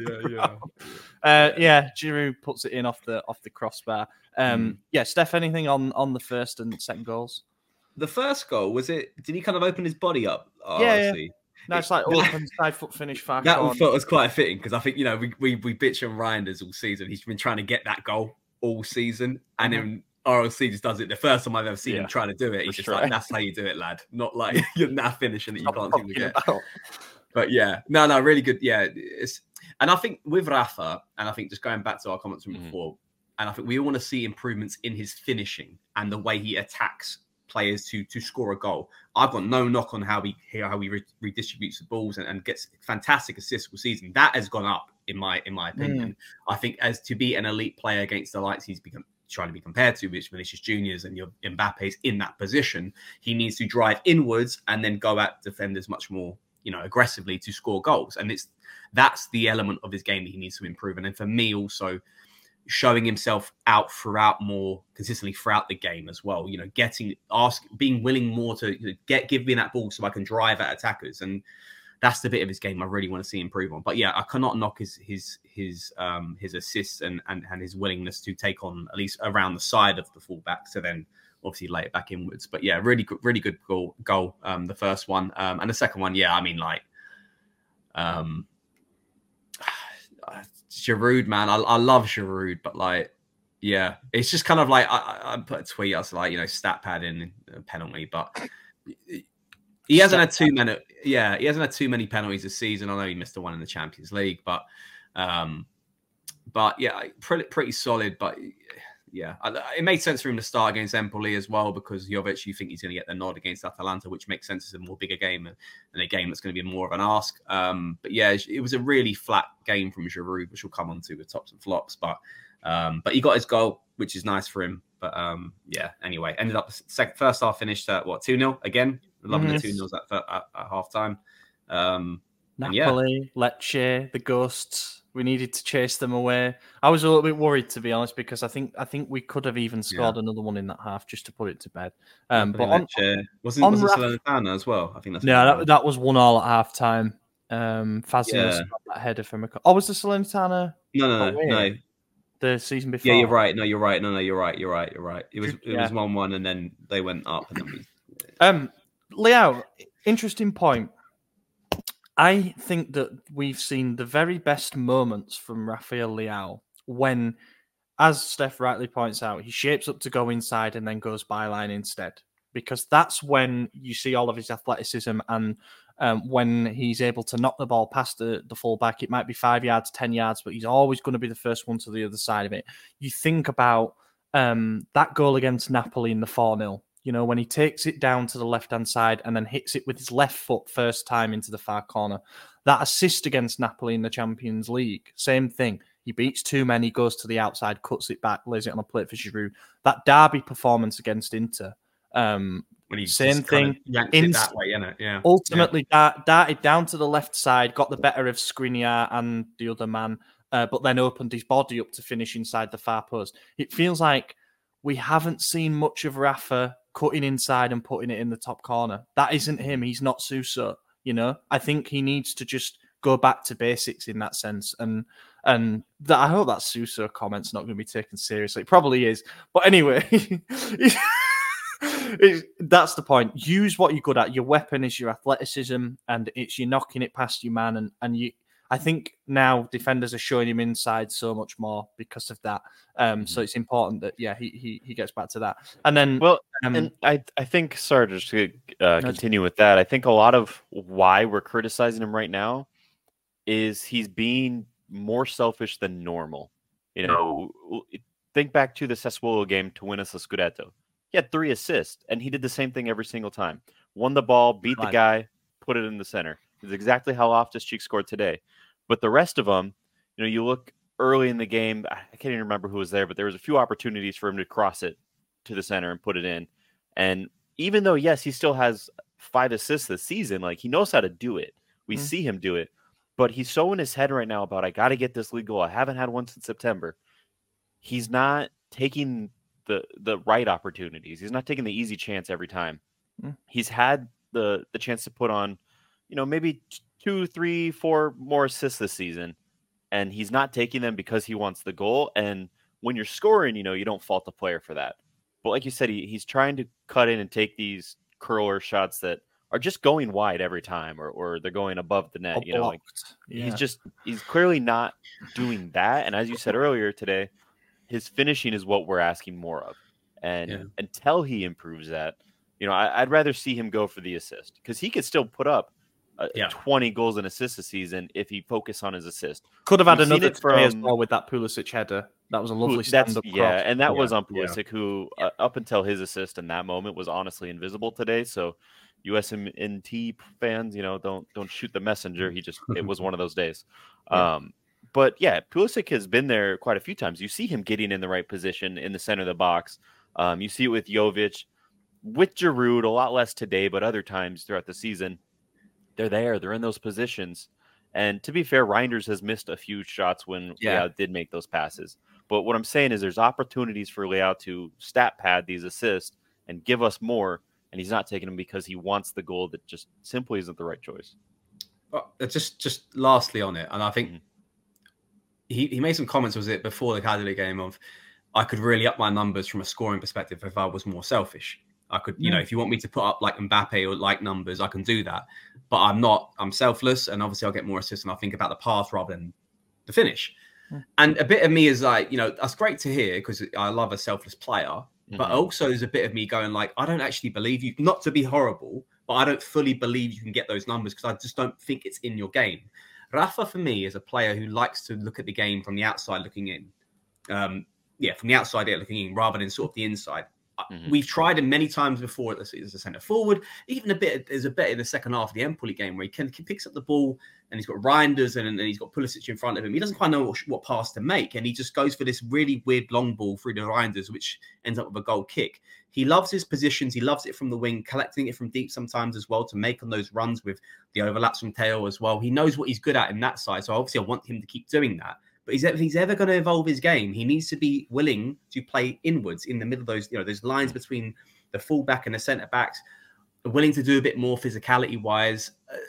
Giroud puts it in off the crossbar. Steph, anything on the first and second goals? The first goal, was it? Did he kind of open his body up? Yeah. No, it's like open side foot finish far. That one felt was quite fitting because I think we bitch on Reinders all season. He's been trying to get that goal all season, and then RLC just does it. The first time I've ever seen him trying to do it, he's just like, "That's how you do it, lad." Not like you're now finishing that you can't seem to get. But yeah, no, really good. Yeah, and I think with Rafa, and I think just going back to our comments from before, and I think we all want to see improvements in his finishing and the way he attacks players to score a goal. I've got no knock on how he redistributes the balls and gets fantastic assists all season. That has gone up in my opinion. I think as to be an elite player against the likes he's become trying to be compared to, which Vinicius Juniors and your Mbappe's in that position, he needs to drive inwards and then go at defenders much more, aggressively to score goals. And that's the element of his game that he needs to improve. And then for me also, showing himself out more consistently throughout the game as well. Being willing more to give me that ball so I can drive at attackers, and that's the bit of his game I really want to see improve on. But yeah, I cannot knock his assists and his willingness to take on at least around the side of the fullback, so then obviously lay it back inwards. But yeah, really good goal. The first one, and the second one, Giroud, man, I love Giroud, but it's just kind of like I put a tweet. I was like, stat pad in a penalty, but he hasn't had too many. Yeah, he hasn't had too many penalties this season. I know he missed the one in the Champions League, but yeah, pretty solid. But it made sense for him to start against Empoli as well, because Jovic, you think he's going to get the nod against Atalanta, which makes sense as a more bigger game and a game that's going to be more of an ask. But yeah, it was a really flat game from Giroud, which we'll come on to with tops and flops. But he got his goal, which is nice for him. But yeah, anyway, ended up first half finished at 2-0 again. Loving the 2-0s at half time. Napoli, Lecce, the Ghosts. We needed to chase them away. I was a little bit worried, to be honest, because I think we could have even scored another one in that half just to put it to bed. But wasn't Salernitana as well? I think that's that was 1-1 at half time. Fazio scored that header from a. Was the Salernitana? No. The season before. Yeah, you're right. No, you're right. No, you're right. It was 1-1, and then they went up, and then Leao, interesting point. I think that we've seen the very best moments from Rafael Leao when, as Steph rightly points out, he shapes up to go inside and then goes byline instead. Because that's when you see all of his athleticism, and when he's able to knock the ball past the fullback. It might be 5 yards, 10 yards, but he's always going to be the first one to the other side of it. You think about that goal against Napoli in the 4-0. You know, when he takes it down to the left-hand side and then hits it with his left foot first time into the far corner. That assist against Napoli in the Champions League, same thing. He beats two men, he goes to the outside, cuts it back, lays it on a plate for Giroud. That derby performance against Inter, same thing. That way, yeah. Ultimately, darted down to the left side, got the better of Skriniar and the other man, but then opened his body up to finish inside the far post. It feels like we haven't seen much of Rafa cutting inside and putting it in the top corner. That isn't him. He's not Suso, you know? I think he needs to just go back to basics in that sense. And I hope that Suso comment's not going to be taken seriously. It probably is. But anyway, that's the point. Use what you're good at. Your weapon is your athleticism, and it's you knocking it past your man. And you, I think now defenders are showing him inside so much more because of that. So it's important that he gets back to that. And then and I think just to continue with that, I think a lot of why we're criticizing him right now is he's being more selfish than normal. You know, think back to the Sassuolo game to win us a Scudetto. He had 3 assists, and he did the same thing every single time. Won the ball, beat the guy, put it in the center. It's exactly how Loftus-Cheek scored today. But the rest of them, you know, you look early in the game, I can't even remember who was there, but there was a few opportunities for him to cross it to the center and put it in. And even though, yes, he still has 5 assists this season, like he knows how to do it. We see him do it. But he's so in his head right now about, I got to get this league goal. I haven't had one since September. He's not taking the right opportunities. He's not taking the easy chance every time. He's had the chance to put on, you know, maybe 2, 3, 4 more assists this season, and he's not taking them because he wants the goal. And when you're scoring, you know, you don't fault the player for that. But like you said, he's trying to cut in and take these curler shots that are just going wide every time, or they're going above the net. You know, like he's clearly not doing that. And as you said earlier today, his finishing is what we're asking more of. And until he improves that, you know, I'd rather see him go for the assist, because he could still put up 20 goals and assists a season if he focused on his assist. Could have had another today as well with that Pulisic header. That was a lovely stand-up cross. And that was on Pulisic, who up until his assist in that moment was honestly invisible today. So USMNT fans, you know, don't shoot the messenger. It was one of those days. But yeah, Pulisic has been there quite a few times. You see him getting in the right position in the center of the box. You see it with Jovic, with Giroud, a lot less today, but other times throughout the season, they're there. They're in those positions. And to be fair, Reinders has missed a few shots when Leao did make those passes. But what I'm saying is there's opportunities for Leao to stat pad these assists and give us more, and he's not taking them because he wants the goal that just simply isn't the right choice. Well, just lastly on it, and I think he made some comments, was it before the Cagliari game, of I could really up my numbers from a scoring perspective if I was more selfish. I could, you know, if you want me to put up like Mbappe or like numbers, I can do that. But I'm not. I'm selfless, and obviously I'll get more assists, and I'll think about the path rather than the finish. And a bit of me is like, you know, that's great to hear because I love a selfless player. But also there's a bit of me going like, I don't actually believe you, not to be horrible, but I don't fully believe you can get those numbers because I just don't think it's in your game. Rafa, for me, is a player who likes to look at the game from the outside looking in. from the outside looking in rather than sort of the inside. We've tried him many times before as a centre forward. Even there's a bit in the second half of the Empoli game where he picks up the ball and he's got Reinders and he's got Pulisic in front of him. He doesn't quite know what pass to make, and he just goes for this really weird long ball through the Reinders, which ends up with a goal kick. He loves his positions. He loves it from the wing, collecting it from deep sometimes as well to make on those runs with the overlaps from Theo as well. He knows what he's good at in that side, so obviously I want him to keep doing that. But if he's ever going to evolve his game, he needs to be willing to play inwards in the middle of those, those lines between the fullback and the centre backs, willing to do a bit more physicality wise.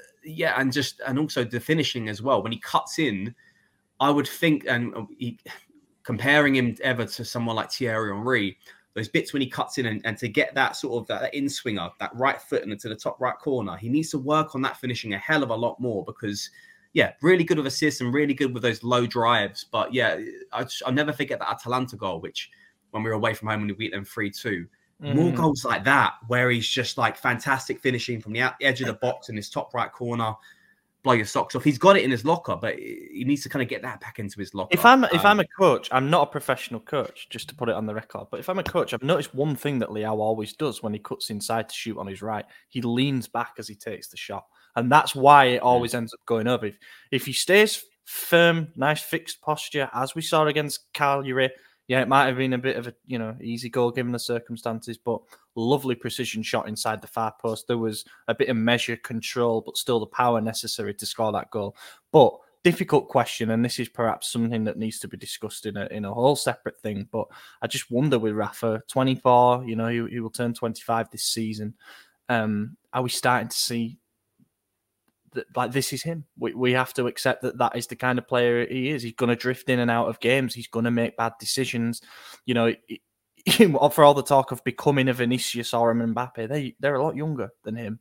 And also the finishing as well. When he cuts in, I would think, comparing him ever to someone like Thierry Henry, those bits when he cuts in and to get that sort of that in swinger, that right foot into the top right corner, he needs to work on that finishing a hell of a lot more because. Yeah, really good with assists and really good with those low drives. But yeah, I'll never forget that Atalanta goal, which when we were away from home and we beat them 3-2. More goals like that, where he's just like fantastic finishing from the edge of the box in his top right corner, blow your socks off. He's got it in his locker, but he needs to kind of get that back into his locker. If I'm a coach, I'm not a professional coach, just to put it on the record. But if I'm a coach, I've noticed one thing that Leao always does when he cuts inside to shoot on his right. He leans back as he takes the shot. And that's why it always ends up going over. If he stays firm, nice fixed posture, as we saw against Cagliari, it might have been a bit of a easy goal given the circumstances, but lovely precision shot inside the far post. There was a bit of measure, control, but still the power necessary to score that goal. But difficult question, and this is perhaps something that needs to be discussed in a whole separate thing. But I just wonder with Rafa, 24, he will turn 25 this season. Are we starting to see? Like this is him. We have to accept that is the kind of player he is. He's going to drift in and out of games. He's going to make bad decisions. For all the talk of becoming a Vinicius or a Mbappe, they're a lot younger than him.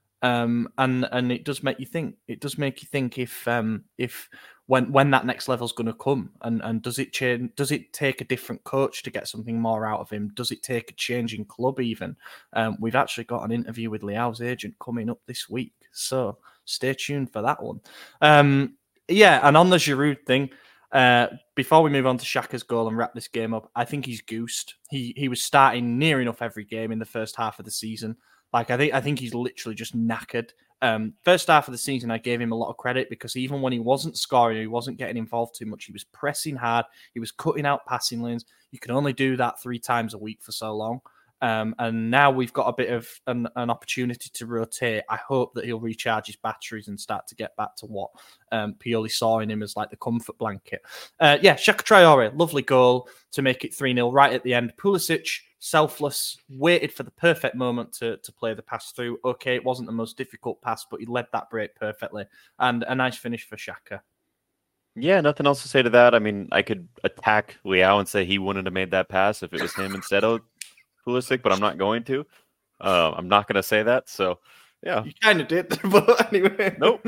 And it does make you think. It does make you think if when that next level's going to come, and does it change? Does it take a different coach to get something more out of him? Does it take a change in club even? We've actually got an interview with Leao's agent coming up this week, so stay tuned for that one. And on the Giroud thing, before we move on to Xhaka's goal and wrap this game up, I think he's goosed. He was starting near enough every game in the first half of the season. Like I think he's literally just knackered. First half of the season, I gave him a lot of credit because even when he wasn't scoring, he wasn't getting involved too much. He was pressing hard. He was cutting out passing lanes. You can only do that 3 times a week for so long. And now we've got a bit of an opportunity to rotate. I hope that he'll recharge his batteries and start to get back to what Pioli saw in him as like the comfort blanket. Xhaka Traore, lovely goal to make it 3-0 right at the end. Pulisic, selfless, waited for the perfect moment to play the pass through. Okay, it wasn't the most difficult pass, but he led that break perfectly. And a nice finish for Xhaka. Yeah, nothing else to say to that. I mean, I could attack Leao and say he wouldn't have made that pass if it was him instead of Pulisic, but I'm not going to. I'm not going to say that. So, yeah. You kind of did, but anyway. Nope.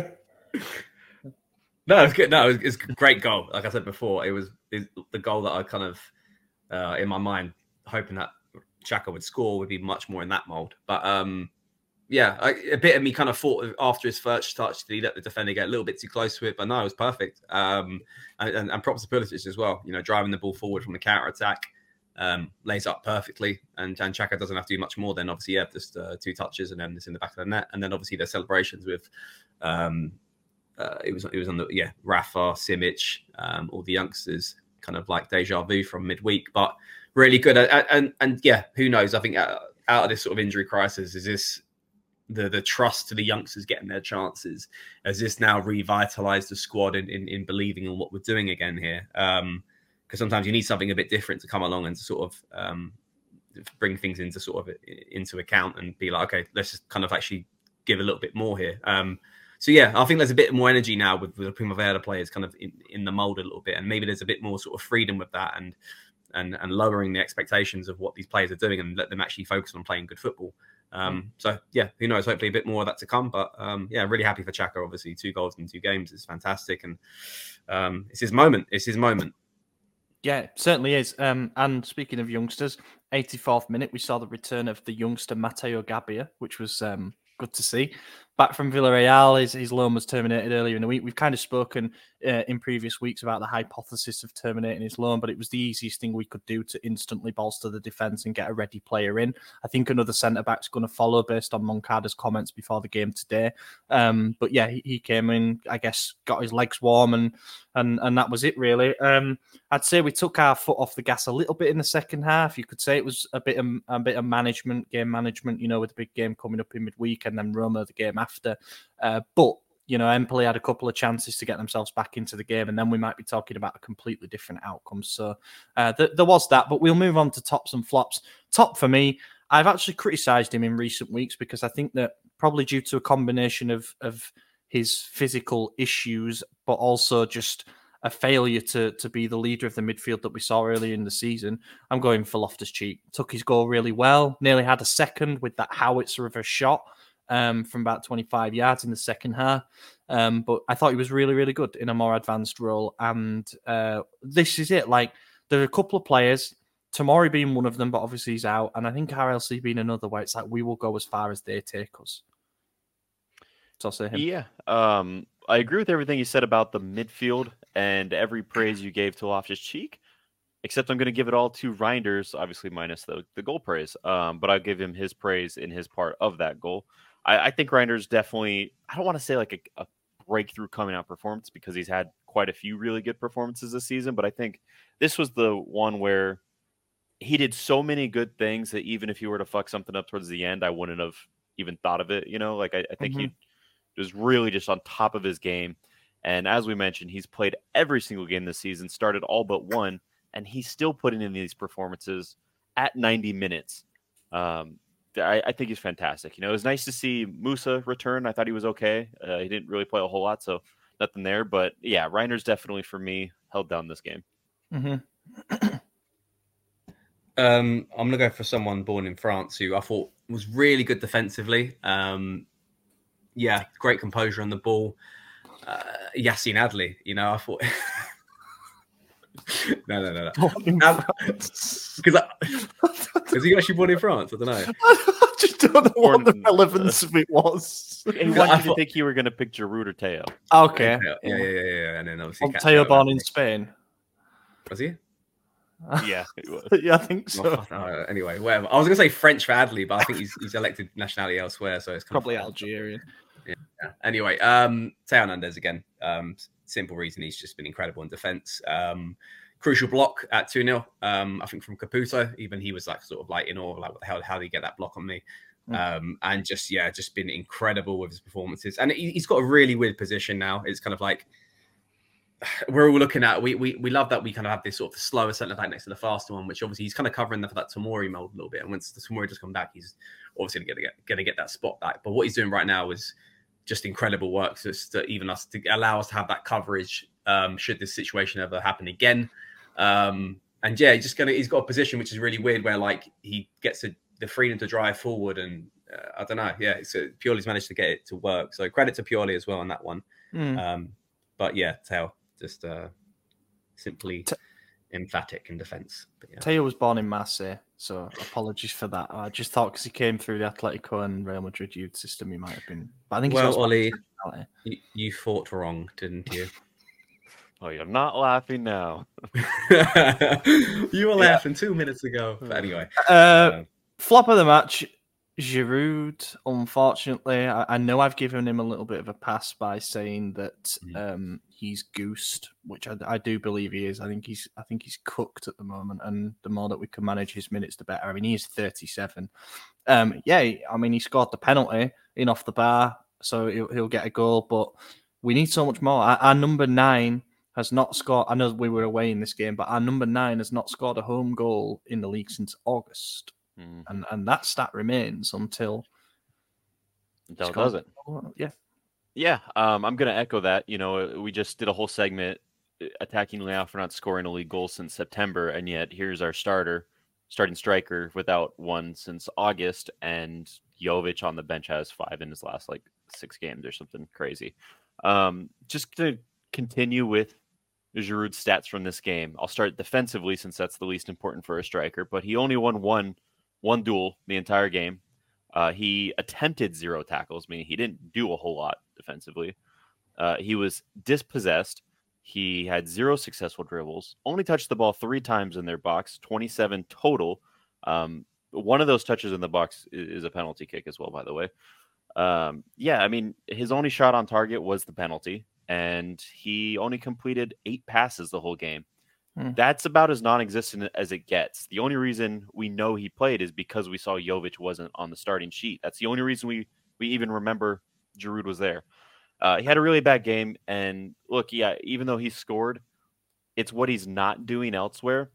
No, it's good. No, it's a great goal. Like I said before, it's the goal that I kind of, in my mind, hoping that Xhaka would score would be much more in that mold. But, a bit of me kind of thought after his first touch, did he let the defender get a little bit too close to it? But no, it was perfect. And props to Pulisic as well, driving the ball forward from the counter-attack. Lays up perfectly, and Xhaka doesn't have to do much more than obviously just 2 touches and then it's in the back of the net, and then obviously their celebrations with it was on the Rafa, Simic, all the youngsters, kind of like deja vu from midweek, but really good. And who knows? I think out of this sort of injury crisis, is this the trust to the youngsters getting their chances? Has this now revitalized the squad in believing in what we're doing again here? Because sometimes you need something a bit different to come along and to sort of bring things into account and be like, okay, let's just kind of actually give a little bit more here. I think there's a bit more energy now with the Primavera players kind of in the mold a little bit, and maybe there's a bit more sort of freedom with that and lowering the expectations of what these players are doing and let them actually focus on playing good football. Who knows? Hopefully a bit more of that to come. But really happy for Xhaka. Obviously, 2 goals in 2 games is fantastic, and it's his moment. Yeah, it certainly is. And speaking of youngsters, 84th minute, we saw the return of the youngster Matteo Gabbia, which was good to see. back from Villarreal. His loan was terminated earlier in the week. We've kind of spoken in previous weeks about the hypothesis of terminating his loan, but it was the easiest thing we could do to instantly bolster the defence and get a ready player in. I think another centre-back's going to follow based on Moncada's comments before the game today. But yeah, he came in, I guess, got his legs warm, and that was it, really. I'd say we took our foot off the gas a little bit in the second half. You could say it was a bit of management, game management, with the big game coming up in midweek and then Roma the game after. But Empoli had a couple of chances to get themselves back into the game, and then we might be talking about a completely different outcome. So there was that, but we'll move on to tops and flops. Top for me, I've actually criticised him in recent weeks because I think that probably due to a combination of his physical issues, but also just a failure to be the leader of the midfield that we saw earlier in the season, I'm going for Loftus-Cheek. Took his goal really well, nearly had a second with that howitzer of a shot from about 25 yards in the second half. But I thought he was really, really good in a more advanced role. And this is it. Like, there are a couple of players, Tomori being one of them, but obviously he's out. And I think RLC being another, where it's like we will go as far as they take us. So I'll say him. Yeah. I agree with everything you said about the midfield and every praise you gave to Loftus-Cheek, except I'm going to give it all to Reinders, obviously minus the goal praise. But I'll give him his praise in his part of that goal. I think Reinders definitely, I don't want to say like a breakthrough coming out performance because he's had quite a few really good performances this season, but I think this was the one where he did so many good things that even if he were to fuck something up towards the end, I wouldn't have even thought of it. I think he was really just on top of his game. And as we mentioned, he's played every single game this season, started all but one, and he's still putting in these performances at 90 minutes. I think he's fantastic. It was nice to see Musa return. I thought he was okay. He didn't really play a whole lot, so nothing there. But yeah, Reinders definitely for me held down this game. I'm going to go for someone born in France who I thought was really good defensively. Great composure on the ball. Yassine Adli, I thought... No. Is he actually born in France? I don't know. I just don't know what the relevance of it was. He wanted to think you were going to pick Giroud or Teo. Okay. Yeah. And then obviously Teo born in Spain. Was he? Yeah, he was. Yeah, I think so. Anyway, whatever. I was going to say French for Adli, but I think he's elected nationality elsewhere, so it's probably Algerian. Yeah. Anyway, Teo Hernandez again. Simple reason, he's just been incredible in defense. Crucial block at 2-0. I think from Caputo, even he was like sort of like in awe, like what the hell, how did he get that block on me? And just been incredible with his performances. And he's got a really weird position now. It's kind of like we're all looking at. We love that we kind of have this sort of slower centre back next to the faster one, which obviously he's kind of covering for that Tomori mold a little bit. And once the Tomori does come back, he's obviously going to get that spot back. But what he's doing right now is just incredible work, just to even us to allow us to have that coverage should this situation ever happen again. And yeah, he's got a position which is really weird where like he gets the freedom to drive forward, and I don't know. Yeah, so Pioli's managed to get it to work. So credit to Pioli as well on that one. But yeah, Teo just simply emphatic in defence. Yeah. Teo was born in Marseille, so apologies for that. I just thought because he came through the Atletico and Real Madrid youth system, he might have been. But I think Ollie, you thought wrong, didn't you? Oh, you're not laughing now. You were laughing 2 minutes ago. But anyway. Flop of the match, Giroud, unfortunately. I know I've given him a little bit of a pass by saying that he's goosed, which I do believe he is. I think he's cooked at the moment, and the more that we can manage his minutes, the better. I mean, he is 37. He scored the penalty in off the bar, so he'll get a goal, but we need so much more. Our number 9 has not scored. I know we were away in this game, but our number 9 has not scored a home goal in the league since August. And that stat remains until it doesn't. Yeah. I'm going to echo that. We just did a whole segment attacking Leão for not scoring a league goal since September, and yet here's our starting striker without one since August, and Jovic on the bench has 5 in his last 6 games or something crazy. Just to continue with Giroud's stats from this game, I'll start defensively since that's the least important for a striker, but he only won one duel the entire game. He attempted 0 tackles, meaning he didn't do a whole lot defensively. He was dispossessed. He had 0 successful dribbles, only touched the ball 3 times in their box, 27 total. One of those touches in the box is a penalty kick as well, by the way. Yeah, I mean, his only shot on target was the penalty, and he only completed 8 passes the whole game. That's about as non-existent as it gets. The only reason we know he played is because we saw Jovic wasn't on the starting sheet. That's the only reason we even remember Giroud was there. He had a really bad game, and look, yeah, even though he scored, it's what he's not doing elsewhere.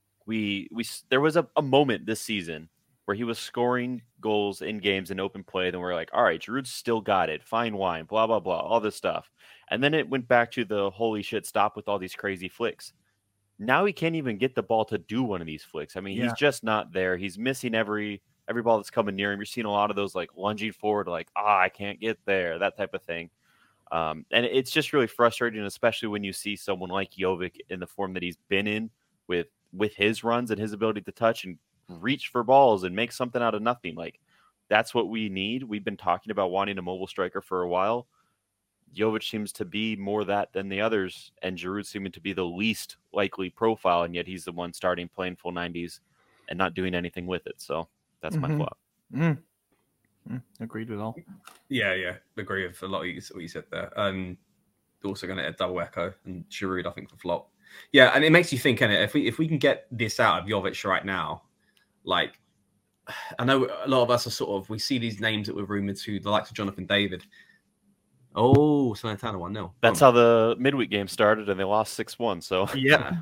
There was a moment this season where he was scoring goals in games in open play, then we're like, all right, Giroud's still got it, fine wine, blah, blah, blah, all this stuff. And then it went back to the holy shit, stop with all these crazy flicks. Now he can't even get the ball to do one of these flicks. I mean, he's just not there. He's missing every ball that's coming near him. You're seeing a lot of those like lunging forward, like, I can't get there, that type of thing. And it's just really frustrating, especially when you see someone like Jovic in the form that he's been in with his runs and his ability to touch and reach for balls and make something out of nothing. Like, that's what we need. We've been talking about wanting a mobile striker for a while. Jovic seems to be more that than the others, and Giroud seeming to be the least likely profile, and yet he's the one starting playing full 90s and not doing anything with it. So that's my flaw. Agreed with all. Yeah, agree with a lot of what you said there. Also going to double echo, and Giroud, I think, for flop. Yeah, and it makes you think, innit? If we can get this out of Jovic right now, like, I know a lot of us are sort of, we see these names that were rumored to the likes of Jonathan David. Oh, Salernitana 1-0. That's how the midweek game started, and they lost 6-1. So yeah,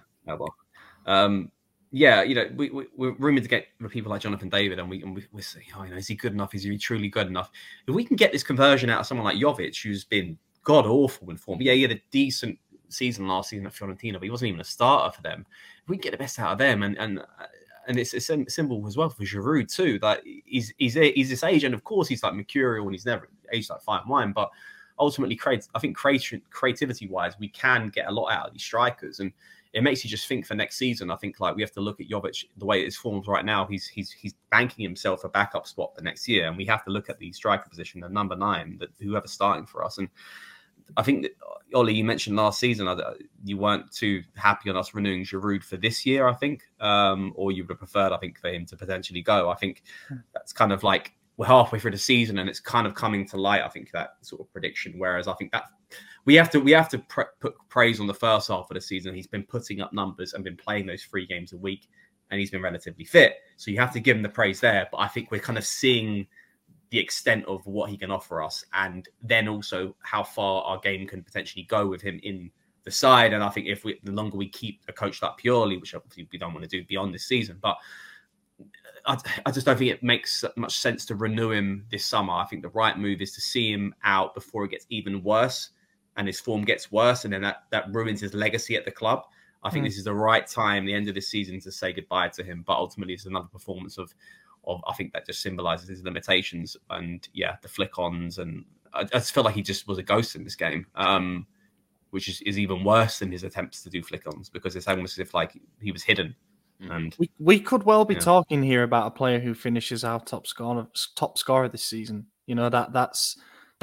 yeah, you know, we're rumored to get people like Jonathan David, and we're saying, oh, you know, is he good enough? Is he truly good enough? If we can get this conversion out of someone like Jovic, who's been god awful in form, yeah, he had a decent season last season at Fiorentina, but he wasn't even a starter for them. If we can get the best out of them, and it's a symbol as well for Giroud too, that he's this age, and of course he's like mercurial and he's never aged like fine wine, but ultimately, I think creativity-wise, we can get a lot out of these strikers, and it makes you just think for next season. I think like we have to look at Jovic the way it's formed right now. He's banking himself a backup spot for next year, and we have to look at the striker position, the number 9, that whoever's starting for us. And I think that, Ollie, you mentioned last season you weren't too happy on us renewing Giroud for this year, I think, or you would have preferred, I think, for him to potentially go. I think that's kind of like, we're halfway through the season and it's kind of coming to light, I think, that sort of prediction. Whereas I think that we have to put praise on the first half of the season. He's been putting up numbers and been playing those 3 games a week, and he's been relatively fit. So you have to give him the praise there. But I think we're kind of seeing the extent of what he can offer us, and then also how far our game can potentially go with him in the side. And I think the longer we keep a coach like Pioli, which obviously we don't want to do beyond this season, but I just don't think it makes much sense to renew him this summer. I think the right move is to see him out before it gets even worse and his form gets worse, and then that ruins his legacy at the club. I think this is the right time, the end of this season, to say goodbye to him. But ultimately, it's another performance of I think that just symbolises his limitations and, yeah, the flick-ons. And I just feel like he just was a ghost in this game, which is even worse than his attempts to do flick-ons, because it's almost as if like he was hidden. And we could well be talking here about a player who finishes our top scorer this season. You know, that's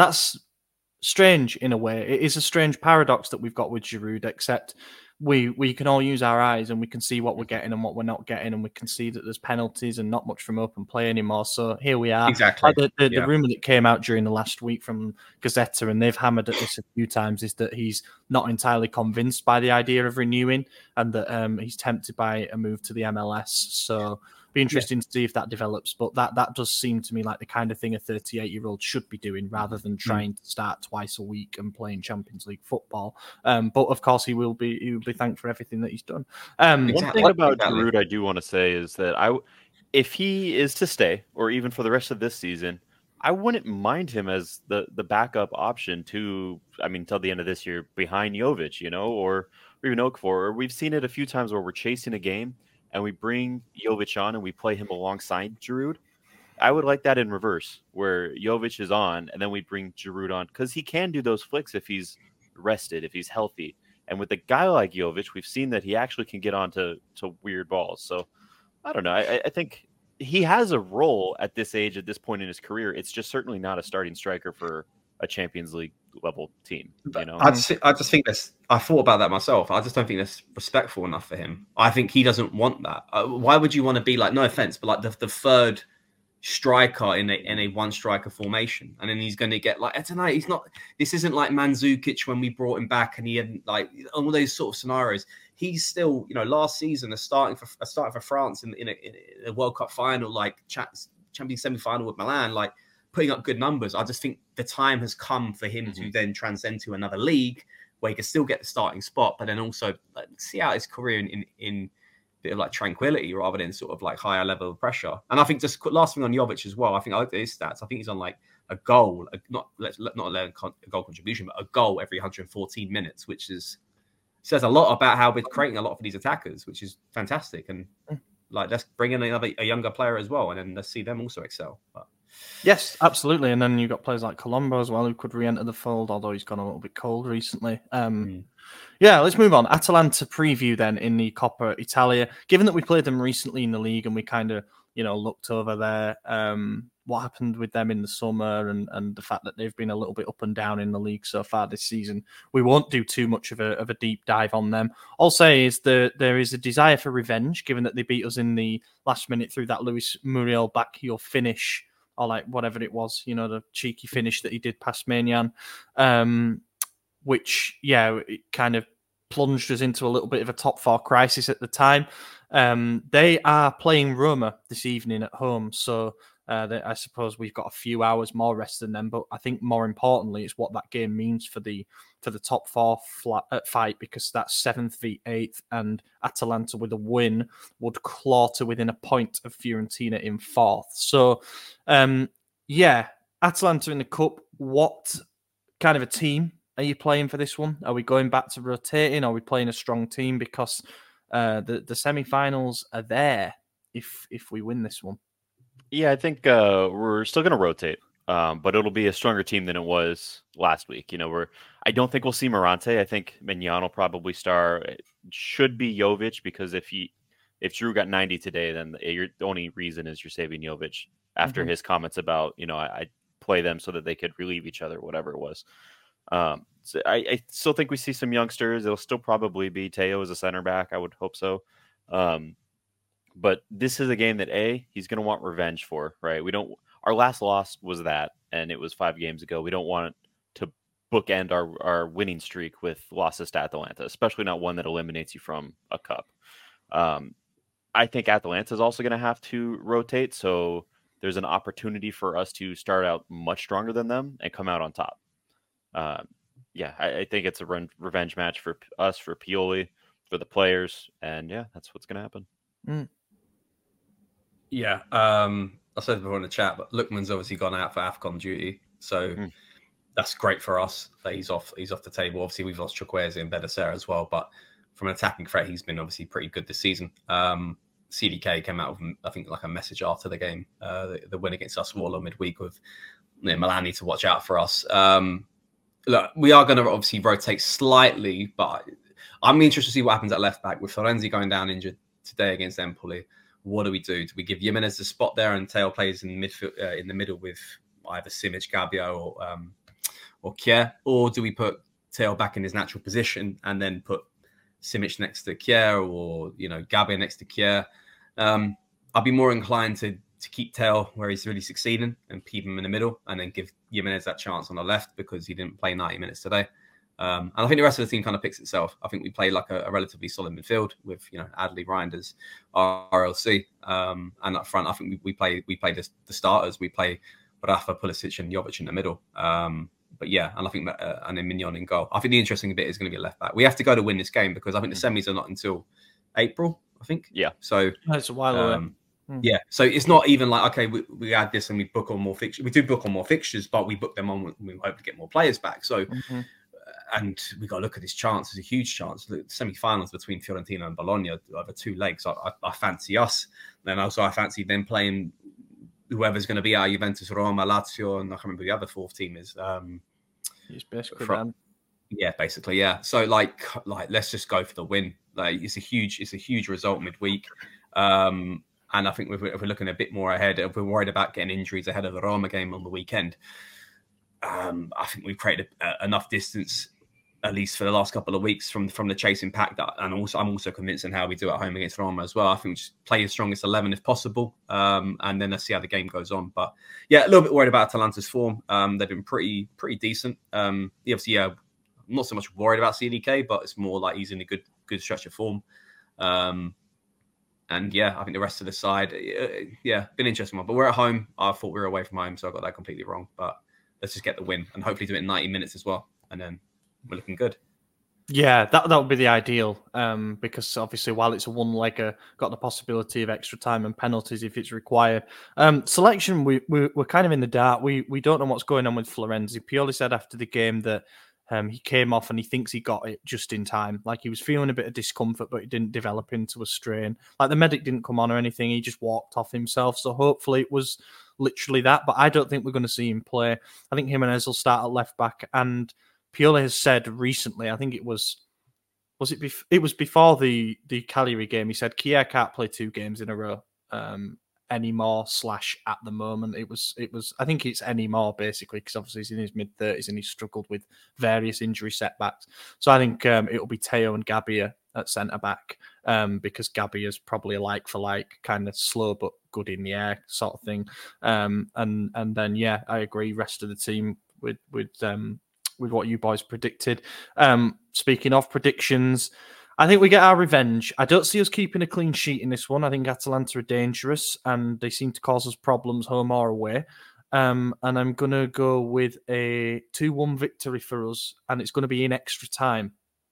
strange in a way. It is a strange paradox that we've got with Giroud, except we can all use our eyes and we can see what we're getting and what we're not getting, and we can see that there's penalties and not much from open play anymore. So here we are. Exactly. The rumor that came out during the last week from Gazzetta, and they've hammered at this a few times, is that he's not entirely convinced by the idea of renewing, and that he's tempted by a move to the MLS. So be interesting to see if that develops. But that does seem to me like the kind of thing a 38-year-old should be doing, rather than trying to start twice a week and playing Champions League football. But of course, he will be thanked for everything that he's done. One thing about Giroud I do want to say is that if he is to stay, or even for the rest of this season, I wouldn't mind him as the backup option till the end of this year, behind Jovic, or even Okafor. Or we've seen it a few times where we're chasing a game and we bring Jovic on and we play him alongside Giroud. I would like that in reverse, where Jovic is on and then we bring Giroud on, because he can do those flicks if he's rested, if he's healthy. And with a guy like Jovic, we've seen that he actually can get on to weird balls. So I don't know. I think he has a role at this age, at this point in his career. It's just certainly not a starting striker for a Champions League level team. You know, I just think this. I thought about that myself. I just don't think that's respectful enough for him. I think he doesn't want that. Why would you want to be like? No offense, but like the third striker in a one striker formation, and then he's going to get like, I don't know. He's not. This isn't like Mandzukic when we brought him back, and he hadn't like all those sort of scenarios. He's still, last season starting for France in a World Cup final, like Champions semi-final with Milan, like putting up good numbers. I just think the time has come for him to then transcend to another league where he can still get the starting spot, but then also see out his career in a bit of like tranquility rather than sort of like higher level of pressure. And I think just last thing on Jovic as well, I think I looked at his stats. I think he's on like a goal, not a goal contribution, but a goal every 114 minutes, which says a lot about how we're creating a lot for these attackers, which is fantastic. And like, let's bring in a younger player as well, and then let's see them also excel. But yes, absolutely. And then you've got players like Colombo as well, who could re-enter the fold, although he's gone a little bit cold recently. Yeah, let's move on. Atalanta preview then in the Coppa Italia. Given that we played them recently in the league and we kind of, looked over there, what happened with them in the summer and the fact that they've been a little bit up and down in the league so far this season, we won't do too much of a deep dive on them. I'll say is there is a desire for revenge, given that they beat us in the last minute through that Luis Muriel back heel finish, or like whatever it was, the cheeky finish that he did past Maignan, which, it kind of plunged us into a little bit of a top four crisis at the time. They are playing Roma this evening at home, so I suppose we've got a few hours more rest than them. But I think more importantly, it's what that game means for the top four fight, because that's 7th v 8th, and Atalanta with a win would claw to within a point of Fiorentina in 4th. So, Atalanta in the cup. What kind of a team are you playing for this one? Are we going back to rotating? Are we playing a strong team? Because the semi-finals are there if we win this one. Yeah, I think we're still going to rotate, but it'll be a stronger team than it was last week. I don't think we'll see Morante. I think Maignan will probably start. It should be Jovic, because if Drew got 90 today, then the only reason is you're saving Jovic after his comments about, I play them so that they could relieve each other, whatever it was. So I still think we see some youngsters. It'll still probably be Teo as a center back. I would hope so. But this is a game that he's going to want revenge for, right? Our last loss was that, and it was 5 games ago. We don't want to bookend our winning streak with losses to Atalanta, especially not one that eliminates you from a cup. I think Atalanta is also going to have to rotate. So there's an opportunity for us to start out much stronger than them and come out on top. I think it's a revenge match for us, for Pioli, for the players, and that's what's going to happen. Yeah, I said before in the chat, but Lookman's obviously gone out for AFCON duty, so that's great for us that he's off the table. Obviously, we've lost Chukwueze and Benacer as well, but from an attacking threat, he's been obviously pretty good this season. CDK came out with, I think, like a message after the game, the win against Sassuolo midweek with Milan need to watch out for us. Look, we are going to obviously rotate slightly, but I'm interested to see what happens at left back with Florenzi going down injured today against Empoli. What do we do? Do we give Jimenez the spot there and Teo plays in midfield, in the middle with either Simic, Gabbio, or Kjaer, or do we put Teo back in his natural position and then put Simic next to Kjaer, or Gabbio next to Kjaer? I'd be more inclined to keep Teo where he's really succeeding and keep him in the middle, and then give Jimenez that chance on the left because he didn't play 90 minutes today. And I think the rest of the team kind of picks itself. I think we play like a relatively solid midfield with Adley, Reinders, RLC, and up front I think we play the starters. We play Rafa, Pulisic, and Jovic in the middle. But and I think that and then Mignon in goal. I think the interesting bit is going to be a left back. We have to go to win this game because I think the semis are not until April. I think. Yeah. So it's a while away. Yeah, so it's not even like, okay, we add this and we book on more fixtures. We do book on more fixtures, but we book them on when we hope to get more players back. So, and we got to look at this chance. It's a huge chance. The semi-finals between Fiorentina and Bologna over 2 legs. I fancy us. Then also I fancy them playing whoever's going to be our Juventus, Roma, Lazio, and I can't remember who the other 4th team is. It's basically them. Yeah, basically, yeah. So like let's just go for the win. Like it's a huge result midweek. And I think if we're looking a bit more ahead, if we're worried about getting injuries ahead of the Roma game on the weekend, I think we've created enough distance, at least for the last couple of weeks, from the chasing pack. And also, I'm also convinced in how we do at home against Roma as well. I think we just play your strongest 11 if possible, and then let's see how the game goes on. But yeah, a little bit worried about Atalanta's form. They've been pretty decent. Obviously, yeah, I'm not so much worried about CDK, but it's more like he's in a good stretch of form. And yeah, I think the rest of the side, been an interesting one. But we're at home. I thought we were away from home, so I got that completely wrong. But let's just get the win and hopefully do it in 90 minutes as well. And then we're looking good. Yeah, that would be the ideal, because obviously while it's a one-legger, got the possibility of extra time and penalties if it's required. Selection, we're kind of in the dark. We don't know what's going on with Florenzi. Pioli said after the game that he came off and he thinks he got it just in time. Like he was feeling a bit of discomfort, but it didn't develop into a strain. Like the medic didn't come on or anything. He just walked off himself. So hopefully it was literally that. But I don't think we're going to see him play. I think Jimenez will start at left back. And Pioli has said recently, I think it was before the Cagliari game. He said Kier can't play 2 games in a row anymore. / at the moment, it was. I think it's anymore basically because obviously he's in his mid-30s and he's struggled with various injury setbacks. So I think it'll be Teo and Gabbia at centre back because Gabbia is probably a like for like, kind of slow but good in the air sort of thing. And then yeah, I agree. Rest of the team with what you boys predicted. Speaking of predictions, I think we get our revenge. I don't see us keeping a clean sheet in this one. I think Atalanta are dangerous and they seem to cause us problems home or away. And I'm going to go with a 2-1 victory for us, and it's going to be in extra time.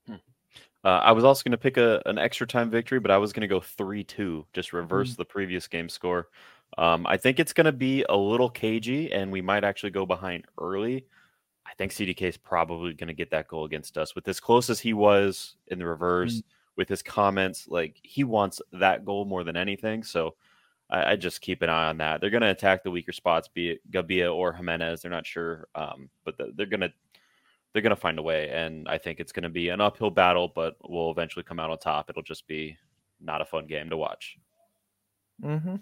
I was also going to pick an extra time victory, but I was going to go 3-2, just reverse the previous game score. I think it's going to be a little cagey, and we might actually go behind early. I think CDK is probably going to get that goal against us. With as close as he was in the reverse, with his comments, like he wants that goal more than anything. So I just keep an eye on that. They're going to attack the weaker spots, be it Gabbia or Jimenez. They're not sure, but they're going to find a way. And I think it's going to be an uphill battle, but we'll eventually come out on top. It'll just be not a fun game to watch. I'm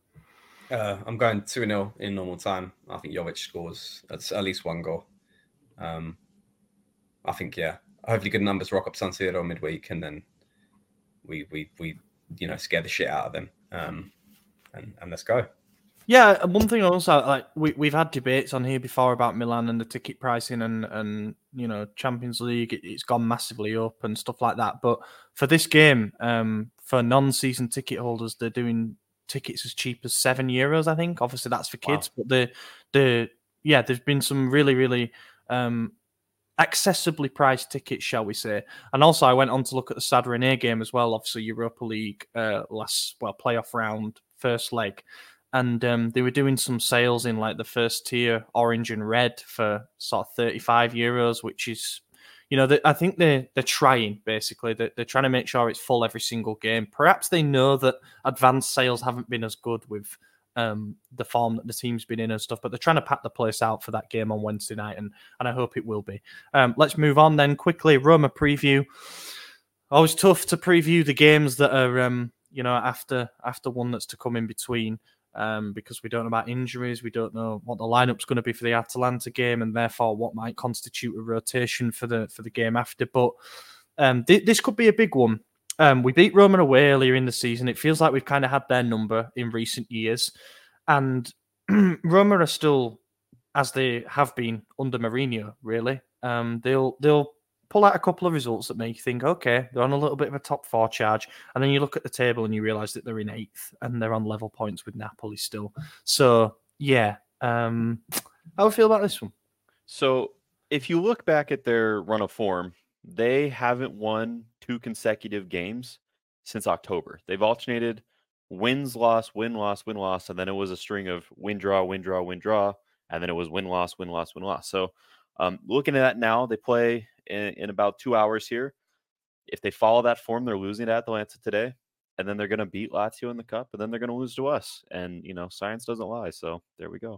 going 2-0 in normal time. I think Jovic scores at least 1 goal. I think, yeah, hopefully good numbers rock up San Siro midweek, and then we scare the shit out of them. And let's go. Yeah, one thing also, like we've had debates on here before about Milan and the ticket pricing and Champions League, it's gone massively up and stuff like that. But for this game, for non-season ticket holders, they're doing tickets as cheap as €7, I think. Obviously, that's for kids, wow. But there's been some really, really accessibly priced tickets, shall we say. And also I went on to look at the Stade Rennais game as well, obviously Europa League playoff round, first leg. And they were doing some sales in like the first tier, orange and red, for sort of €35, which is, I think they're trying, basically. They're trying to make sure it's full every single game. Perhaps they know that advanced sales haven't been as good with the form that the team's been in and stuff, but they're trying to pack the place out for that game on Wednesday night, and I hope it will be. Let's move on then quickly. Roma preview. Always tough to preview the games that are after one that's to come in between, because we don't know about injuries, we don't know what the lineup's going to be for the Atalanta game, and therefore what might constitute a rotation for the game after. But this could be a big one. We beat Roma away earlier in the season. It feels like we've kind of had their number in recent years. And Roma are still, as they have been under Mourinho, really. They'll pull out a couple of results that make you think, okay, they're on a little bit of a top 4 charge. And then you look at the table and you realise that they're in 8th and they're on level points with Napoli still. So, yeah. How do you feel about this one? So, if you look back at their run of form, they haven't won 2 consecutive games since October. They've alternated wins, loss, win, loss, win, loss, and then it was a string of win, draw, win, draw, win, draw, and then it was win, loss, win, loss, win, loss. So looking at that now, they play in about 2 hours here. If they follow that form, they're losing to Atalanta today, and then they're going to beat Lazio in the cup, and then they're going to lose to us. And, science doesn't lie, so there we go.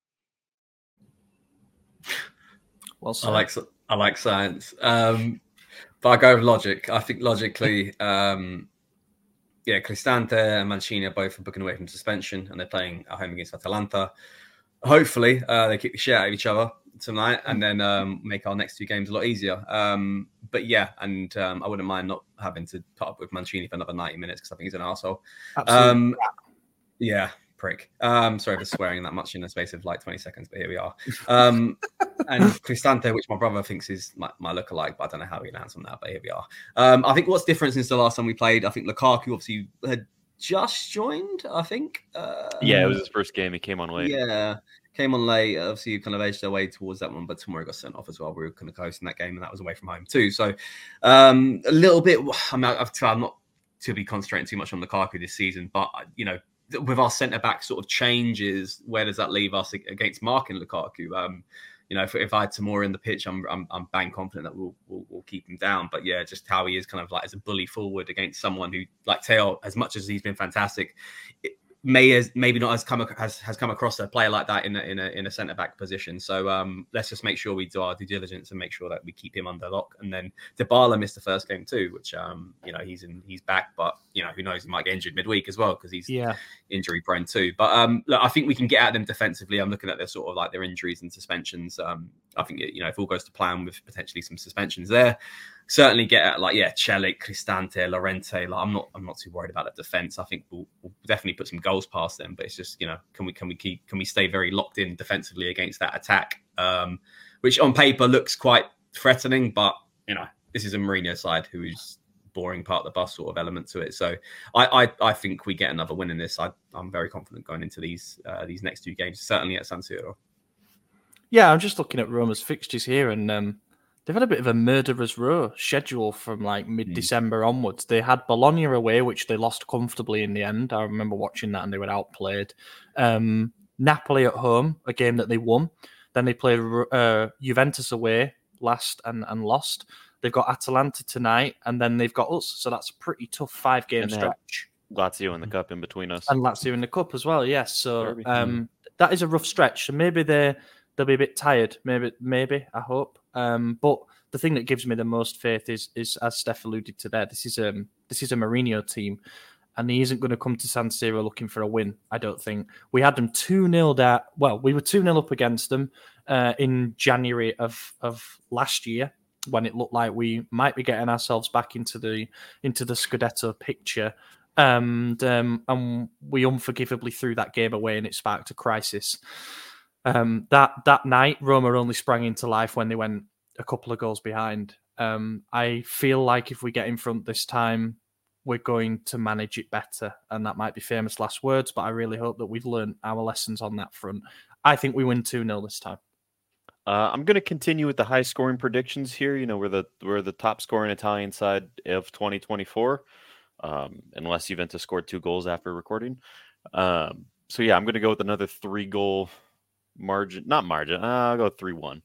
Well said. I like science. But I go with logic. I think logically, yeah, Cristante and Mancini are both booking away from suspension, and they're playing at home against Atalanta. Hopefully, they kick the shit out of each other tonight, and then make our next 2 games a lot easier. But yeah, and I wouldn't mind not having to put up with Mancini for another 90 minutes because I think he's an arsehole. Absolutely. Yeah, prick. Sorry for swearing that much in the space of like 20 seconds, but here we are. And Cristante, which my brother thinks is my lookalike, but I don't know how he lands on that, but here we are. I think what's different since the last time we played, I think Lukaku obviously had just joined, I think. Yeah, it was his first game. He came on late. Yeah, came on late. Obviously, kind of edged their way towards that one, but Tomori got sent off as well. We were kind of hosting that game, and that was away from home too. So a little bit, I'm not to be concentrating too much on Lukaku this season, but, you know, with our centre-back sort of changes, where does that leave us against marking Lukaku? You know, if I had Tomori in the pitch, I'm bang confident that we'll keep him down. But yeah, just how he is kind of like as a bully forward against someone who, like Theo, as much as he's been fantastic, maybe not has come across a player like that in a centre back position. So let's just make sure we do our due diligence and make sure that we keep him under lock. And then Dybala missed the first game too, which you know, he's back, but you know, who knows, he might get injured midweek as well because he's injury prone too. But look, I think we can get at them defensively. I'm looking at their sort of like their injuries and suspensions. I think, you know, if all goes to plan with potentially some suspensions there, certainly get at Celik, Cristante, Llorente. Like, I'm not too worried about the defense. I think we'll definitely put some goals past them, but it's just, you know, can we stay very locked in defensively against that attack, which on paper looks quite threatening, but you know, this is a Mourinho side who is boring part of the bus sort of element to it. So I think we get another win in this. I'm very confident going into these next 2 games, certainly at San Siro. Yeah, I'm just looking at Roma's fixtures here, and they've had a bit of a murderer's row schedule from like mid-December onwards. They had Bologna away, which they lost comfortably in the end. I remember watching that, and they were outplayed. Napoli at home, a game that they won. Then they played Juventus away last and lost. They've got Atalanta tonight, and then they've got us. So that's a pretty tough 5-game stretch. Lazio in the cup in between us. And Lazio in the cup as well, yes. So that is a rough stretch. So maybe they'll be a bit tired. Maybe I hope. But the thing that gives me the most faith is as Steph alluded to there, this is a Mourinho team, and he isn't going to come to San Siro looking for a win, I don't think. We had them 2-0 at, well, we were 2-0 up against them in January of last year, when it looked like we might be getting ourselves back into the Scudetto picture. And we unforgivably threw that game away, and it sparked a crisis. That night, Roma only sprang into life when they went a couple of goals behind. I feel like if we get in front this time, we're going to manage it better. And that might be famous last words, but I really hope that we've learned our lessons on that front. I think we win 2-0 this time. I'm going to continue with the high scoring predictions here. You know, we're the top scoring Italian side of 2024, unless Juventus scored 2 goals after recording. So yeah, I'm going to go with another 3-goal margin. Not margin. I'll go 3-1.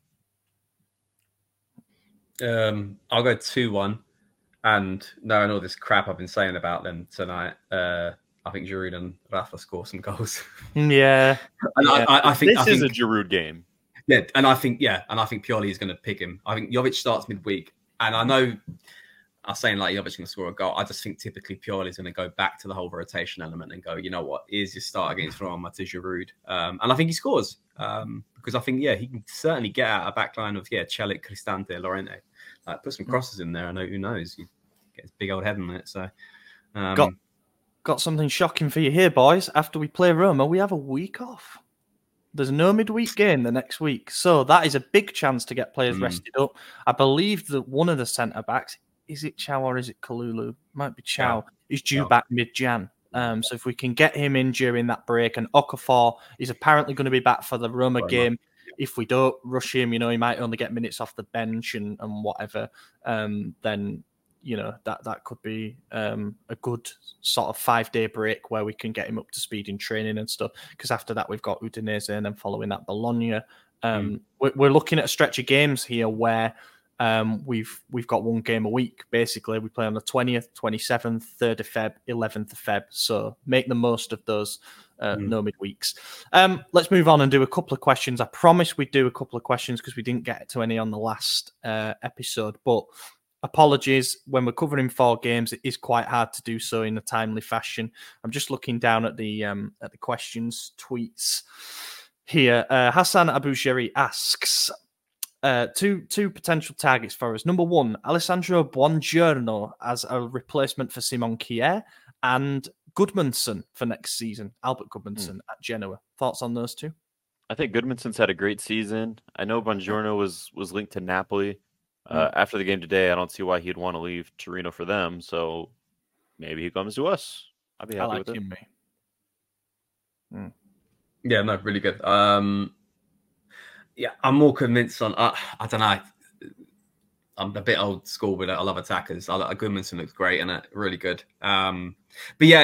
I'll go 2-1. And knowing all this crap I've been saying about them tonight, I think Giroud and Rafa score some goals. Yeah. And yeah. I think this is a Giroud game. Yeah, and I think Pioli is going to pick him. I think Jovic starts midweek, and I know I'm saying like Jovic's going to score a goal. I just think typically Pioli is going to go back to the whole rotation element and go, you know what, here's your start against Roma to Giroud. And I think he scores because I think, he can certainly get out a back line of, Celik, Cristante, Llorente. Put some crosses in there. I know, who knows? You get his big old head on it. So, got something shocking for you here, boys. After we play Roma, we have a week off. There's no midweek game the next week. So that is a big chance to get players rested up. I believe that one of the centre-backs, is it Chow or is it Kalulu? Might be Chow. He's due back mid-Jan. So if we can get him in during that break, and Okafor is apparently going to be back for the Roma game. If we don't rush him, he might only get minutes off the bench and whatever, then, that could be a good sort of 5-day break where we can get him up to speed in training and stuff. Because after that, we've got Udinese, and then following that, Bologna. We're looking at a stretch of games here where we've got 1 game a week. Basically, we play on the 20th, 27th, 3rd of Feb, 11th of Feb. So make the most of those no midweeks. Let's move on and do a couple of questions. I promise we'd do a couple of questions because we didn't get to any on the last episode. But apologies, when we're covering 4 games, it is quite hard to do so in a timely fashion. I'm just looking down at the questions, tweets here. Hassan Abusheri asks, two potential targets for us. Number 1, Alessandro Buongiorno as a replacement for Simon Kjaer, and Gudmundsson for next season. Albert Gudmundsson at Genoa. Thoughts on those two? I think Gudmundsson's had a great season. I know Buongiorno was linked to Napoli. After the game today, I don't see why he'd want to leave Torino for them. So maybe he comes to us. I'd be happy with it. Yeah, no, really good. Yeah, I'm more convinced on. I don't know. I'm a bit old school with it. I love attackers. Gudmundsson looks great and really good. But yeah,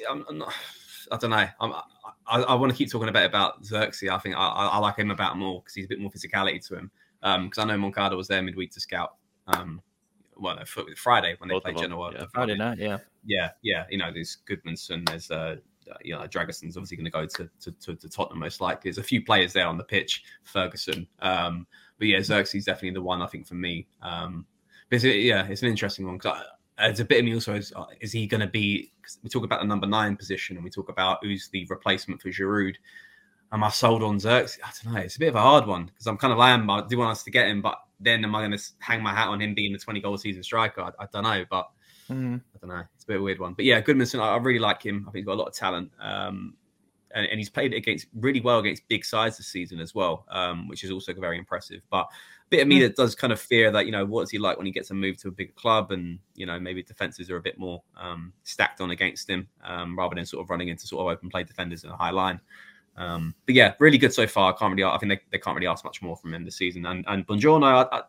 I don't know. I want to keep talking about Xerxes. I think I like him about more because he's a bit more physicality to him. Because I know Moncada was there midweek to scout. Friday when they played Genoa. Yeah, Friday night, yeah. Yeah. There's Gudmundsson. There's Dragoson's obviously going to go to Tottenham most likely. There's a few players there on the pitch. Ferguson. But yeah, Xerxes is definitely the one I think for me. But it's an interesting one because it's a bit of me also. Is he going to be? Cause we talk about the number 9 position and we talk about who's the replacement for Giroud. Am I sold on Xerxes? I don't know. It's a bit of a hard one because I'm kind of I do want us to get him, but then am I going to hang my hat on him being the 20-goal season striker? I don't know, but I don't know. It's a bit of a weird one. But yeah, Gudmundsson, I really like him. I think he's got a lot of talent. And he's played really well against big sides this season as well, which is also very impressive. But a bit of me that does kind of fear that, what's he like when he gets a move to a bigger club and, maybe defenses are a bit more stacked on against him rather than sort of running into sort of open play defenders in a high line. But yeah, really good so far. I think they can't really ask much more from him this season. And Buongiorno,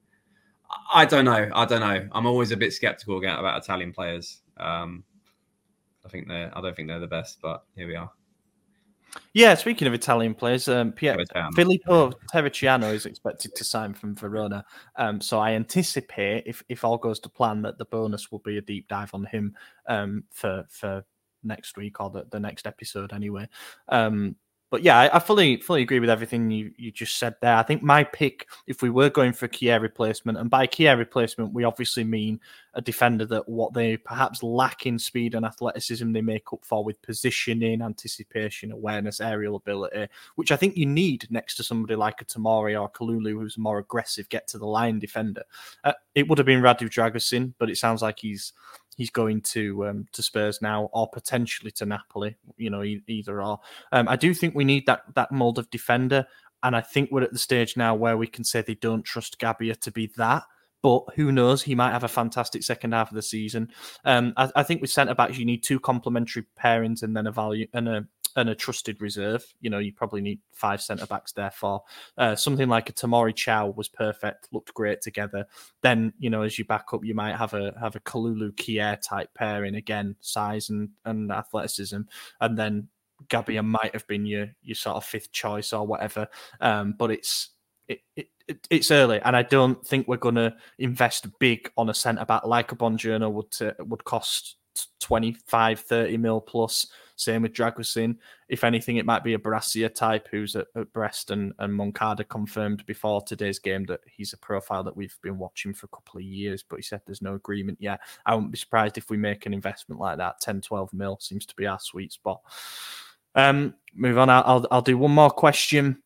I don't know. I'm always a bit skeptical about Italian players. I don't think they're the best, but here we are. Yeah, speaking of Italian players, Filippo Terracciano is expected to sign from Verona. So I anticipate, if all goes to plan, that the bonus will be a deep dive on him for next week or the next episode anyway. But yeah, I fully agree with everything you just said there. I think my pick, if we were going for Kjaer replacement, and by Kjaer replacement, we obviously mean a defender that what they perhaps lack in speed and athleticism, they make up for with positioning, anticipation, awareness, aerial ability, which I think you need next to somebody like a Tomori or Kalulu, who's a more aggressive, get to the line defender. It would have been Radu Dragusin, but it sounds like he's going to Spurs now, or potentially to Napoli, either or. I do think we need that mold of defender, and I think we're at the stage now where we can say they don't trust Gabbia to be that. But who knows? He might have a fantastic second half of the season. I think with centre backs, you need 2 complementary pairings and then a value and a trusted reserve. You probably need 5 centre backs. Therefore, something like a Tomori Chow was perfect, looked great together. Then, as you back up, you might have a Kalulu Kjaer type pairing again, size and athleticism, and then Gabbia might have been your sort of 5th choice or whatever. But it's early, and I don't think we're going to invest big on a centre back like a Buongiorno would cost 25-30 mil plus. Same with Dragusin. If anything, it might be a Barassia type who's at Brest, and Moncada confirmed before today's game that he's a profile that we've been watching for a couple of years, but he said there's no agreement yet. I wouldn't be surprised if we make an investment like that. 10-12 mil seems to be our sweet spot. Move on. I'll do one more question.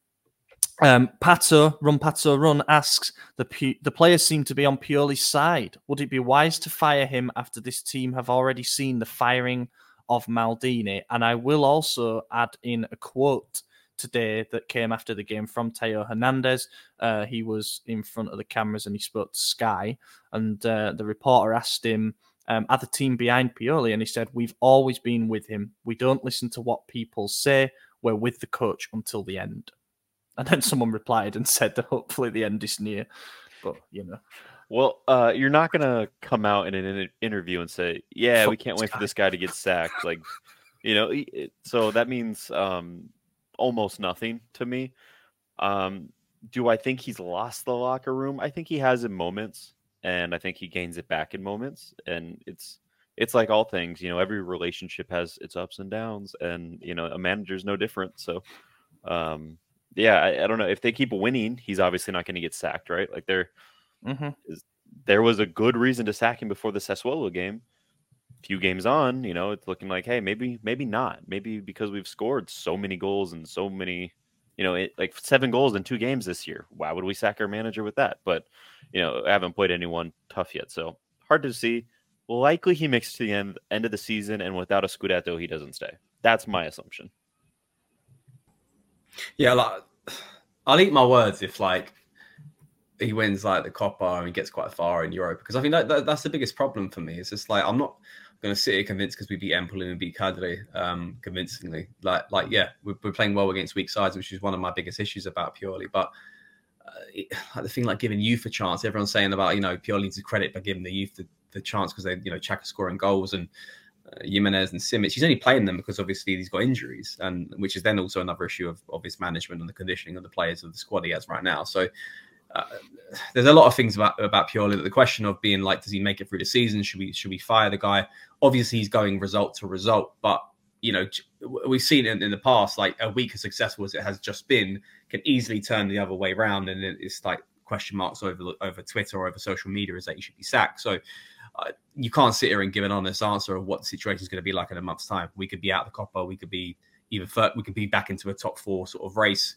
Pato Run asks, the players seem to be on Pioli's side. Would it be wise to fire him after this team have already seen the firing of Maldini? And I will also add in a quote today that came after the game from Teo Hernandez. He was in front of the cameras and he spoke to Sky, and the reporter asked him, are the team behind Pioli? And he said, we've always been with him. We don't listen to what people say. We're with the coach until the end. And then someone replied and said that hopefully the end is near. But, Well, you're not going to come out in an interview and say, yeah, we can't wait for this guy to get sacked. So that means almost nothing to me. Do I think he's lost the locker room? I think he has in moments, and I think he gains it back in moments. And it's like all things, every relationship has its ups and downs, and, a manager's no different. So, I don't know if they keep winning, he's obviously not going to get sacked, right? Like there was a good reason to sack him before the Sassuolo game. A few games on, it's looking like, hey, maybe not. Maybe because we've scored so many goals and so many, like 7 goals in 2 games this year. Why would we sack our manager with that? But, I haven't played anyone tough yet, so hard to see. Likely he makes to the end of the season, and without a Scudetto, he doesn't stay. That's my assumption. Yeah, I'll eat my words if he wins the Coppa and he gets quite far in Europe, because I think that's the biggest problem for me. It's just I'm not going to sit here convinced because we beat Empoli and beat Cagliari convincingly. We're playing well against weak sides, which is one of my biggest issues about Pioli. But the thing giving youth a chance, everyone's saying about Pioli needs to credit by giving the youth the chance because they Xhaka scoring goals and Jimenez and Simic. He's only playing them because obviously he's got injuries, and which is then also another issue of his management and the conditioning of the players of the squad he has right now. So. There's a lot of things about Pioli. The question of being does he make it through the season? Should we fire the guy? Obviously, he's going result to result, but we've seen it in the past. A week as successful as it has just been can easily turn the other way around, and it's question marks over Twitter or over social media is that he should be sacked. So you can't sit here and give an honest answer of what the situation is going to be like in a month's time. We could be out of the Coppa. We could be we could be back into a top 4 sort of race.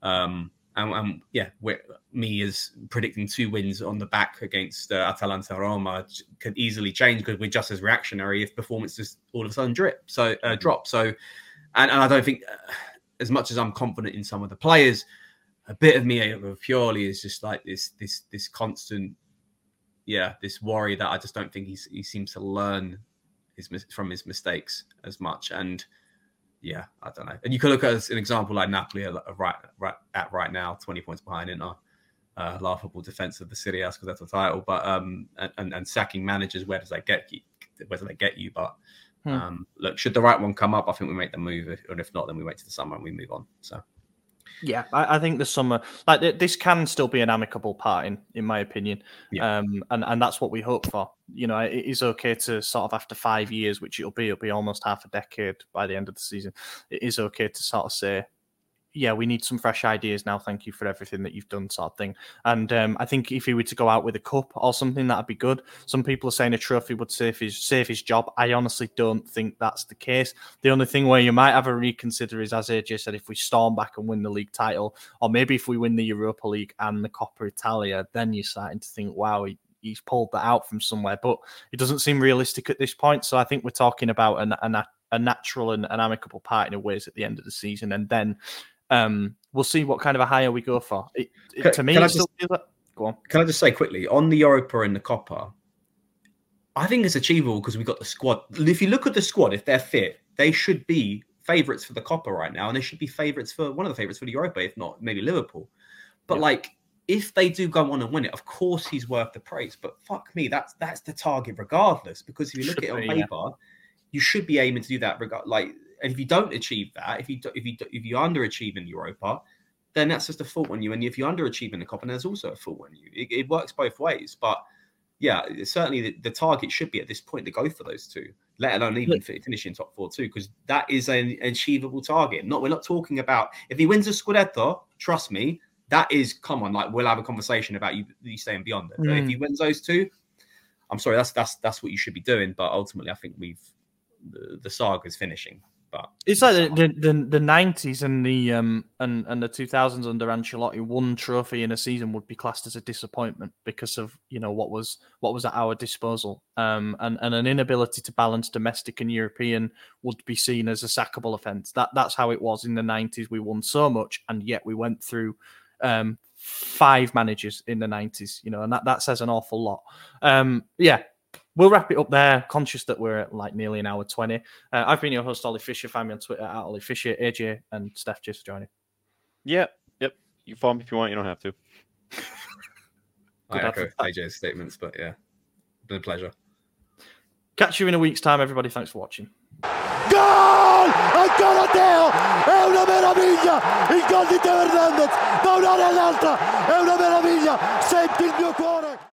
Me is predicting 2 wins on the back against Atalanta Roma could easily change because we're just as reactionary if performances all of a sudden drop. So, and I don't think, as much as I'm confident in some of the players, a bit of me with Pioli is just this constant, this worry that I just don't think he seems to learn from his mistakes as much. And yeah, I don't know. And you could look at an example like Napoli right now, 20 points behind Inter, laughable defense of the Serie A because that's the title. But and sacking managers, where does that get you? But look, should the right one come up, I think we make the move. If not, then we wait to the summer and we move on. So. Yeah, I think the summer, this can still be an amicable parting, in my opinion. Yeah. And that's what we hope for. It is okay to sort of, after 5 years, which it'll be almost half a decade by the end of the season. It is okay to sort of say, yeah, we need some fresh ideas now. Thank you for everything that you've done, sort of thing. And I think if he were to go out with a cup or something, that'd be good. Some people are saying a trophy would save his job. I honestly don't think that's the case. The only thing where you might have a reconsider is, as AJ said, if we storm back and win the league title, or maybe if we win the Europa League and the Coppa Italia, then you're starting to think, wow, he's pulled that out from somewhere. But it doesn't seem realistic at this point. So I think we're talking about a natural and an amicable parting of ways at the end of the season, and then. We'll see what kind of a hire we go for. Can I just say quickly on the Europa and the Coppa, I think it's achievable because we've got the squad. If you look at the squad, if they're fit, they should be favourites for the Coppa right now, and they should be favourites for one of the favourites for the Europa, if not maybe Liverpool. But if they do go on and win it, of course he's worth the praise. But fuck me, that's the target regardless. Because if you look at it on paper, you should be aiming to do that. And if you don't achieve that, if you underachieve in Europa, then that's just a fault on you. And if you underachieve in the Coppa, there's also a fault on you. It works both ways. But yeah, certainly the target should be at this point to go for those 2, let alone even finish in top 4 too, because that is an achievable target. We're not talking about if he wins a Scudetto. Trust me, that is we'll have a conversation about you staying beyond it. But if he wins those 2, I'm sorry, that's what you should be doing. But ultimately, I think the saga is finishing. But it's like the 90s and the and the 2000s under Ancelotti. One trophy in a season would be classed as a disappointment because of what was at our disposal, and an inability to balance domestic and European would be seen as a sackable offence. That's how it was in the 90s. We won so much, and yet we went through 5 managers in the 90s. And that says an awful lot. We'll wrap it up there, conscious that we're at nearly an hour 20. I've been your host, Ollie Fisher. Find me on Twitter at Ollie Fisher. AJ and Steph, cheers for joining. Yep. You follow me if you want. You don't have to. I echo AJ's statements, but yeah, been a pleasure. Catch you in a week's time, everybody. Thanks for watching. Gol! Ancora Teo! È una meraviglia! Il gol di Teo Hernandez da un'area all'altra! È una meraviglia! Senti il mio cuore!